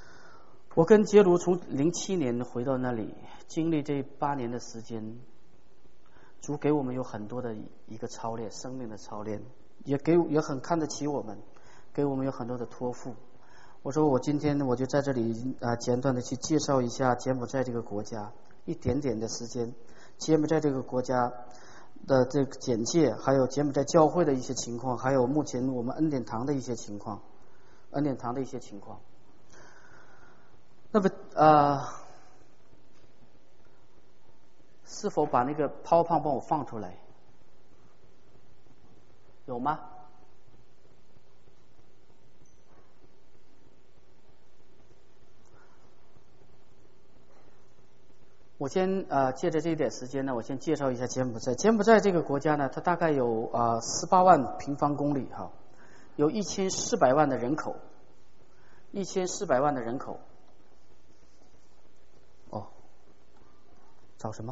我跟杰卢从零七年回到那里，经历这八年的时间， 主给我们有很多的一个操练，生命的操练，也给也很看得起我们，给我们有很多的托付。我说我今天我就在这里啊、呃，简短的去介绍一下柬埔寨这个国家，一点点的时间，柬埔寨这个国家的这个简介，还有柬埔寨教会的一些情况，还有目前我们恩典堂的一些情况，恩典堂的一些情况。那么呃，是否把那个 PowerPoint 帮我放出来？有吗？我先呃借着这一点时间呢，我先介绍一下柬埔寨。柬埔寨这个国家呢，它大概有啊十八万平方公里哈，有一千四百万的人口，一千四百万的人口。哦，找什么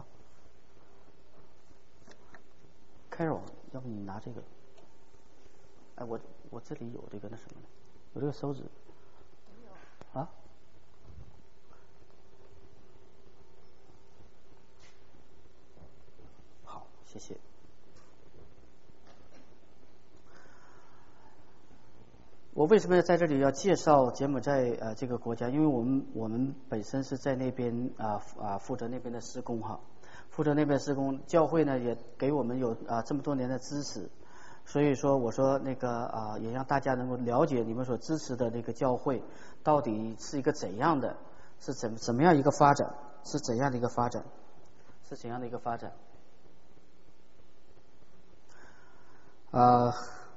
？Carol， 要不你拿这个？哎，我我这里有这个那什么，有这个手指。啊？谢谢。我为什么要在这里要介绍柬埔寨呃这个国家？因为我们我们本身是在那边啊啊负责那边的施工哈，负责那边施工，教会呢也给我们有啊这么多年的支持，所以说我说那个啊也让大家能够了解你们所支持的那个教会到底是一个怎样的，是怎怎么样一个发展，是怎样的一个发展，是怎样的一个发展。呃，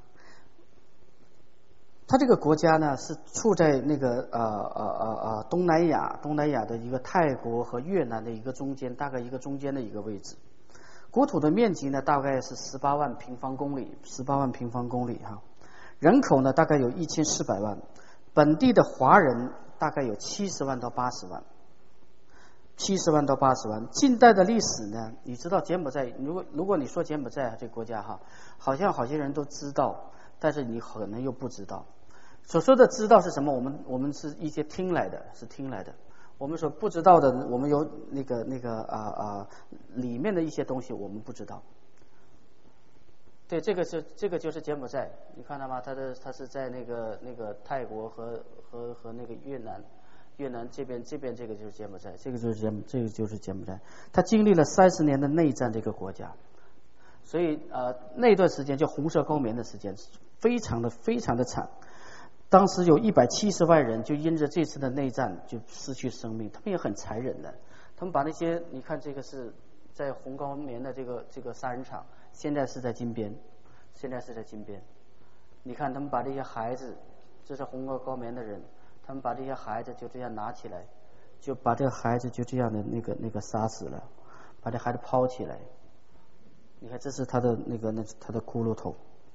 它这个国家呢是处在那个呃呃呃呃东南亚东南亚的一个泰国和越南的一个中间，大概一个中间的一个位置。国土的面积呢大概是十八万平方公里，十八万平方公里哈。人口呢大概有一千四百万，本地的华人大概有七十万到八十万。七十万到八十万。近代的历史呢，你知道柬埔寨，如果如果你说柬埔寨这个国家哈，好像好些人都知道，但是你可能又不知道。所说的知道是什么？我们我们是一些听来的，是听来的。我们所不知道的，我们有那个那个啊啊里面的一些东西我们不知道。对，这个是这个就是柬埔寨，你看到吗？它的它是在那个那个泰国和和和那个越南。越南这边，这边这个就是柬埔寨，这个就是柬，这个就是柬埔寨。他经历了三十年的内战，这个国家，所以呃那段时间叫红色高棉的时间，非常的非常的惨。当时有一百七十万人就因着这次的内战就失去生命，他们也很残忍的。他们把那些，你看这个是在红高棉的这个这个杀人场，现在是在金边，现在是在金边。你看他们把这些孩子，这是红高棉的人。他们把这些孩子就这样拿起来，就把这个孩子就这样的那个那个杀死了，把这孩子抛起来。你看，这是他的那个那他的骷髅头。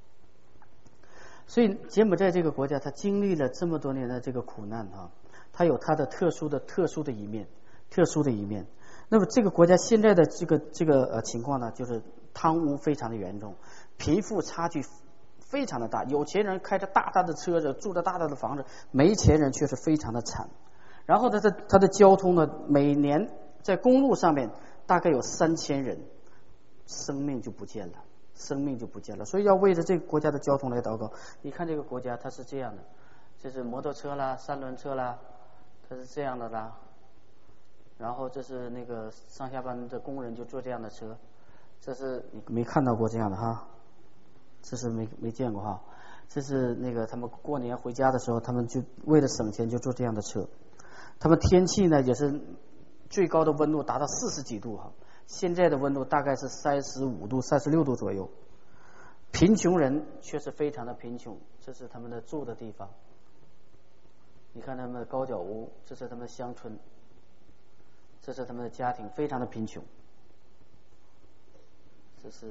所以柬埔寨这个国家，它经历了这么多年的这个苦难啊，它有它的特殊的特殊的一面，特殊的一面。那么这个国家现在的这个这个呃情况呢，就是贪污非常的严重，贫富差距非常的大，有钱人开着大大的车子，住着大大的房子，没钱人却是非常的惨。然后他的他的交通呢，每年在公路上面大概有三千人生命就不见了，生命就不见了。所以要为着这个国家的交通来祷告。你看这个国家它是这样的，这是摩托车啦，三轮车啦，它是这样的啦。然后这是那个上下班的工人就坐这样的车，这是你没看到过这样的哈。这是没没见过哈，这是那个他们过年回家的时候，他们就为了省钱就坐这样的车。他们天气呢也是最高的温度达到四十几度哈，现在的温度大概是三十五度、三十六度左右。贫穷人却是非常的贫穷，这是他们的住的地方。你看他们的高脚屋，这是他们的乡村，这是他们的家庭，非常的贫穷。这是。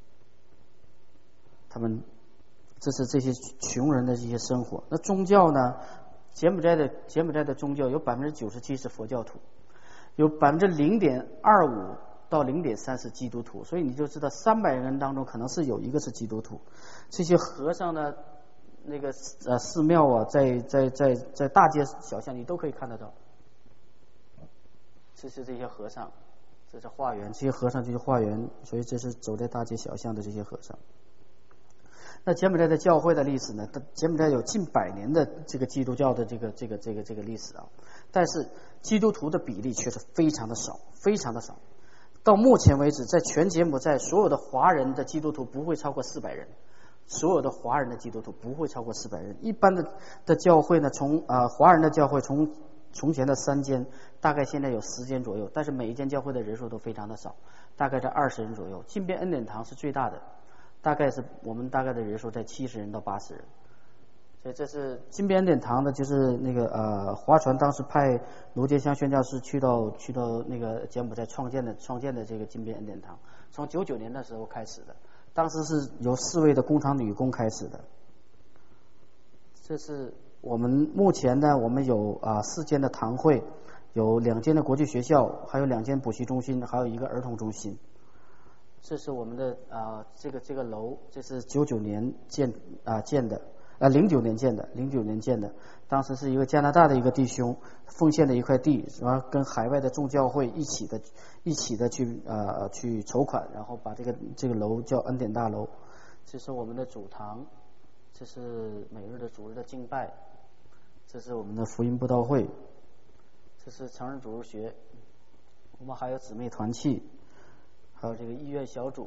他们，这是这些穷人的这些生活。那宗教呢？柬埔寨的柬埔寨的宗教有百分之九十七是佛教徒，有百分之零点二五到零点三是基督徒。所以你就知道，三百人当中可能是有一个是基督徒。这些和尚呢，那个呃寺庙啊，在在在在大街小巷你都可以看得到。这是这些和尚， 这是化缘，这些和尚就是化缘，所以这是走在大街小巷的这些和尚。那柬埔寨的教会的历史呢？柬埔寨有近百年的这个基督教的这个这个这个这个历史啊，但是基督徒的比例却是非常的少，非常的少。到目前为止，在全柬埔寨所有的华人的基督徒不会超过四百人，所有的华人的基督徒不会超过四百人。一般的的教会呢，从啊、呃、华人的教会从从前的三间，大概现在有十间左右，但是每一间教会的人数都非常的少，大概在二十人左右。金边恩典堂是最大的。大概是我们大概的人数在七十人到八十人，所以这是金边恩典堂的，就是那个呃划船当时派卢杰香宣教师去到去到那个柬埔寨创建的创建的这个金边恩典堂，从九九年的时候开始的，当时是由四位的工厂女工开始的。这是我们目前呢，我们有啊、呃、四间的堂会，有两间的国际学校，还有两间补习中心，还有一个儿童中心。这是我们的啊、呃，这个这个楼，这是九九年建啊、呃、建的，啊零九年建的，零九年建的。当时是一个加拿大的一个弟兄奉献的一块地，然后跟海外的众教会一起的，一起的去呃去筹款，然后把这个这个楼叫恩典大楼。这是我们的主堂，这是每日的主日的敬拜，这是我们的福音布道会，这是成人主日学，我们还有姊妹团契。还有这个医院小组，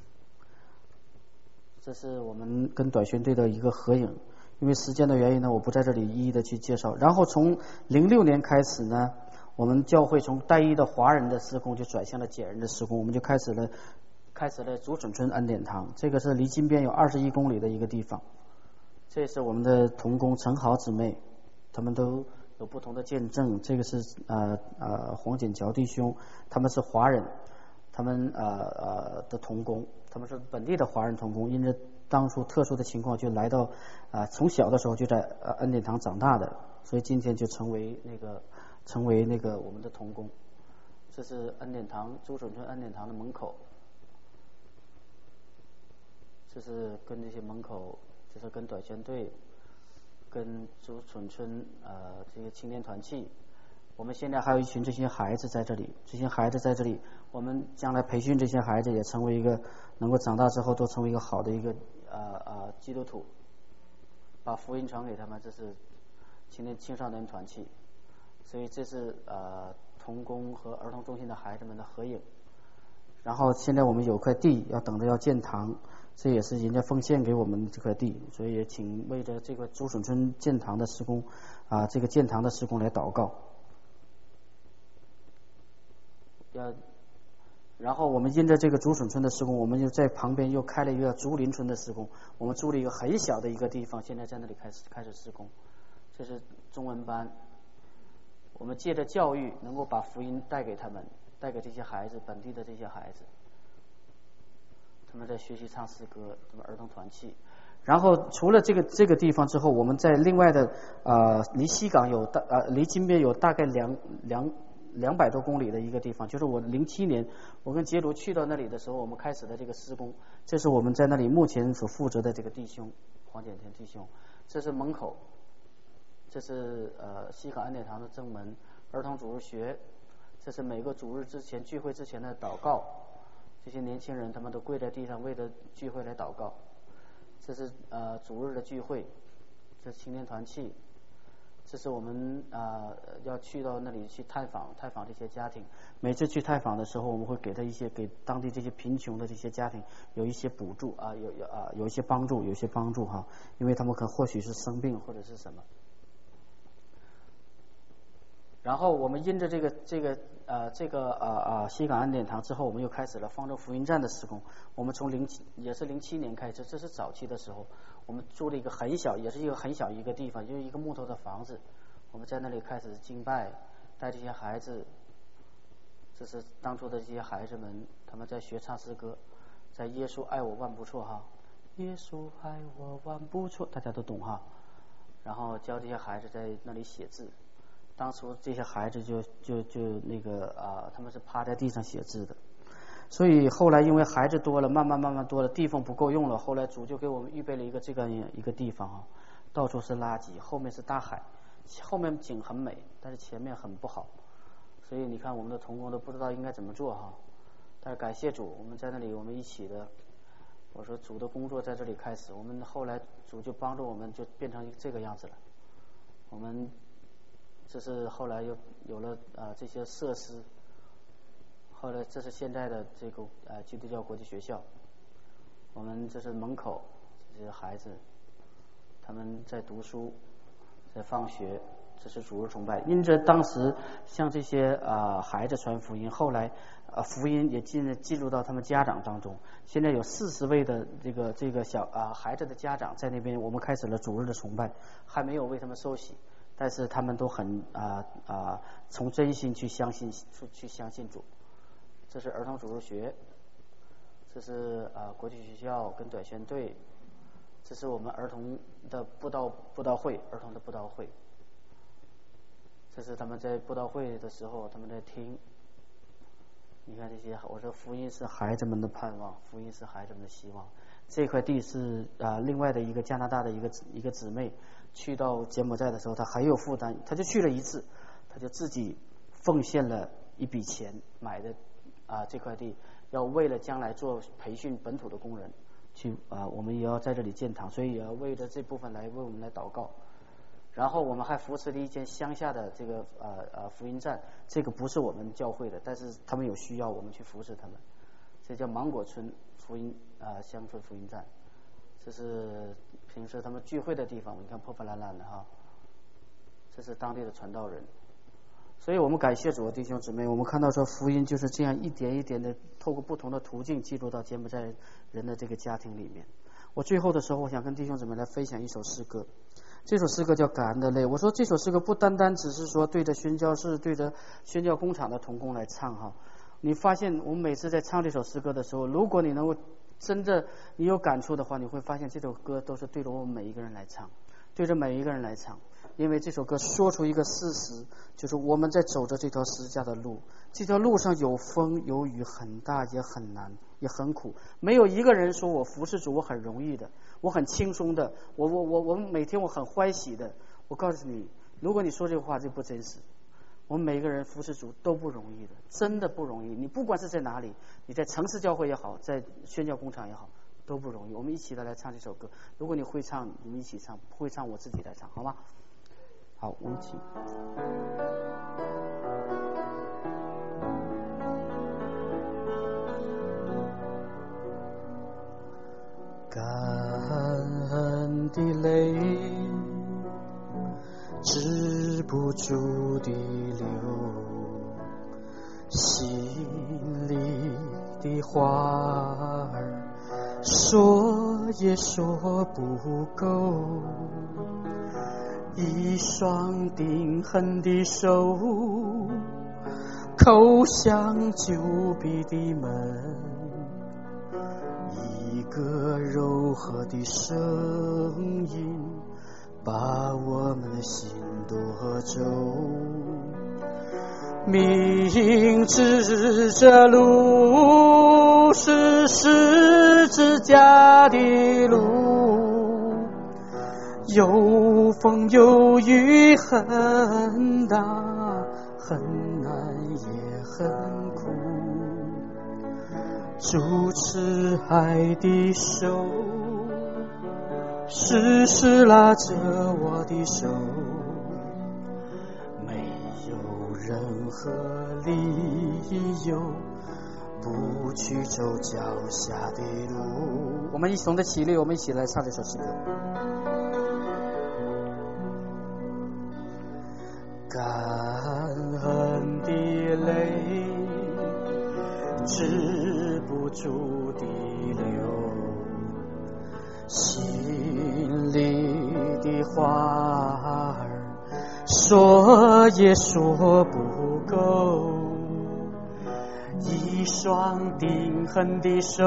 这是我们跟短宣队的一个合影。因为时间的原因呢，我不在这里一一的去介绍。然后从零六年开始呢，我们教会从单一的华人的事工就转向了简人的事工，我们就开始了开始了竹笋村恩典堂。这个是离金边有二十一公里的一个地方。这是我们的同工陈豪姊妹，他们都有不同的见证。这个是呃呃黄锦桥弟兄，他们是华人。他们呃呃的同工，他们是本地的华人同工，因着当初特殊的情况，就来到啊、呃、从小的时候就在呃恩典堂长大的，所以今天就成为那个成为那个我们的同工。这是恩典堂竹笋村恩典堂的门口，这是跟这些门口，这是跟短宣队，跟竹笋村呃这个青年团契。我们现在还有一群这些孩子在这里，这些孩子在这里，我们将来培训这些孩子，也成为一个能够长大之后都成为一个好的一个呃呃基督徒，把福音传给他们。这是青年青少年团契，所以这是呃童工和儿童中心的孩子们的合影。然后现在我们有块地要等着要建堂，这也是人家奉献给我们这块地，所以也请为着这个竹笋村建堂的施工啊、呃，这个建堂的施工来祷告。要，然后我们因着这个竹笋村的施工，我们就在旁边又开了一个竹林村的施工。我们租了一个很小的一个地方，现在在那里开始开始施工。这是中文班，我们借着教育，能够把福音带给他们，带给这些孩子，本地的这些孩子。他们在学习唱诗歌，什么儿童团契。然后除了这个这个地方之后，我们在另外的呃离西港有大呃离金边有大概两两。两百多公里的一个地方，就是我零七年我跟杰卢去到那里的时候，我们开始的这个施工。这是我们在那里目前所负责的这个弟兄黄简田弟兄。这是门口，这是呃西港恩典堂的正门，儿童主日学。这是每个主日之前聚会之前的祷告，这些年轻人他们都跪在地上为了聚会来祷告。这是呃主日的聚会，这是青年团契。这是我们啊、呃、要去到那里去探访探访这些家庭。每次去探访的时候，我们会给他一些给当地这些贫穷的这些家庭有一些补助啊，有有啊有一些帮助，有一些帮助哈，因为他们可或许是生病或者是什么。然后我们因着这个这个呃这个呃呃西港恩典堂之后，我们又开始了方舟福音站的施工。我们从零七也是零七年开始，这是早期的时候。我们租了一个很小，也是一个很小一个地方，就是一个木头的房子。我们在那里开始敬拜，带这些孩子。这是当初的这些孩子们，他们在学唱诗歌，在耶稣爱我万不错哈，耶稣爱我万不错，大家都懂哈。然后教这些孩子在那里写字。当初这些孩子就就就那个啊、呃，他们是趴在地上写字的。所以后来因为孩子多了，慢慢慢慢多了，地方不够用了，后来主就给我们预备了一个这个一个地方啊，到处是垃圾，后面是大海，后面景很美，但是前面很不好，所所以你看我们的同工都不知道应该怎么做哈。但是感谢主，我们在那里我们一起的，我说主的工作在这里开始，我们后来主就帮助我们就变成这个样子了。我们这是后来又有了呃这些设施，后来这是现在的这个呃基督教国际学校，我们这是门口这些孩子他们在读书，在放学，这是主日崇拜。因着当时像这些啊、呃、孩子传福音，后来呃福音也进进入到他们家长当中。现在有四十位的这个这个小啊、呃、孩子的家长在那边，我们开始了主日的崇拜，还没有为他们受洗，但是他们都很啊啊、呃呃、从真心去相信去去相信主。这是儿童主日学，这是啊、呃、国际学校跟短宣队。这是我们儿童的布道布道会，儿童的布道会。这是他们在布道会的时候，他们在听。你看这些，我说福音是孩子们的盼望，福音是孩子们的希望。这块地是啊、呃，另外的一个加拿大的一个一个姊妹去到柬埔寨的时候，她很有负担，她就去了一次，她就自己奉献了一笔钱买的啊、呃、这块地，要为了将来做培训本土的工人。去啊、呃，我们也要在这里建堂，所以也要为了这部分来为我们来祷告。然后我们还扶持了一间乡下的这个呃呃福音站，这个不是我们教会的，但是他们有需要，我们去扶持他们。这叫芒果村福音啊、呃、乡村福音站，这是平时他们聚会的地方。你看破破烂烂的哈，这是当地的传道人。所以我们感谢主的弟兄姊妹，我们看到说福音就是这样一点一点的透过不同的途径进入到柬埔寨人的这个家庭里面。我最后的时候，我想跟弟兄姊妹来分享一首诗歌，这首诗歌叫《感恩的泪》。我说这首诗歌不单单只是说对着宣教士、对着宣教工厂的同工来唱哈。你发现我们每次在唱这首诗歌的时候，如果你能够真的你有感触的话，你会发现这首歌都是对着我们每一个人来唱，对着每一个人来唱。因为这首歌说出一个事实，就是我们在走着这条十字架的路，这条路上有风有雨，很大也很难也很苦。没有一个人说我服侍主我很容易的，我很轻松的，我我我我每天我很欢喜的。我告诉你，如果你说这个话就不真实。我们每个人服侍主都不容易的，真的不容易。你不管是在哪里，你在城市教会也好，在宣教工厂也好，都不容易。我们一起的来唱这首歌，如果你会唱你们一起唱，不会唱我自己来唱，好吗？好，我们一起。感恩的泪止不住地流，心里的话儿说也说不够，一双丁痕的手叩响旧壁的门，一个柔和的声音把我们的心夺走。明知这路是十字架的路，有风有雨，很大很难也很苦，主持爱的手时时拉着我的手，没有任何理由不去走脚下的路。我们一同的起立，我们一起来唱这首诗歌。感恩的泪止不住地流，心里的话儿说也说不够，一双丁痕的手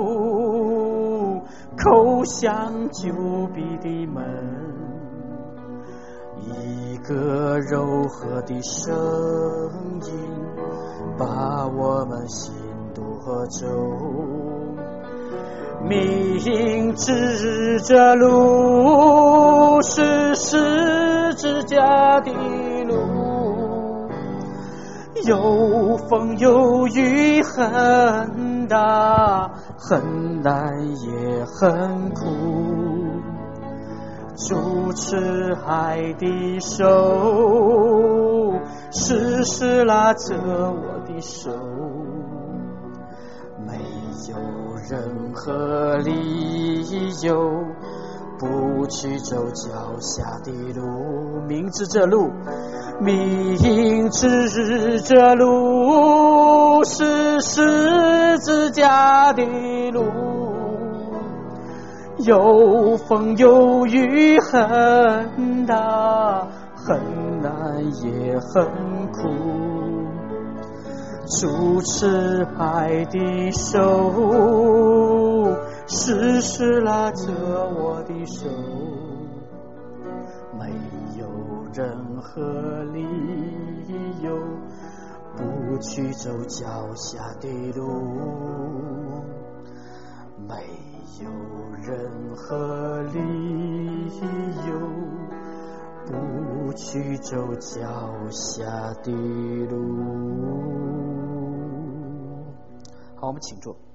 叩响旧壁的门，一个柔和的声音把我们心夺走。明知这路是十字架的路， 有风有雨很大，很难也很苦。主持海的手，时时拉着我的手，没有任何理由不去走脚下的路，明知这路，明知这路是十字架的路，有风有雨很大，很难也很苦。主持爱的手，时时拉着我的手，没有任何理由不去走脚下的路，没有任何理由不去走脚下的路。好，我们请坐。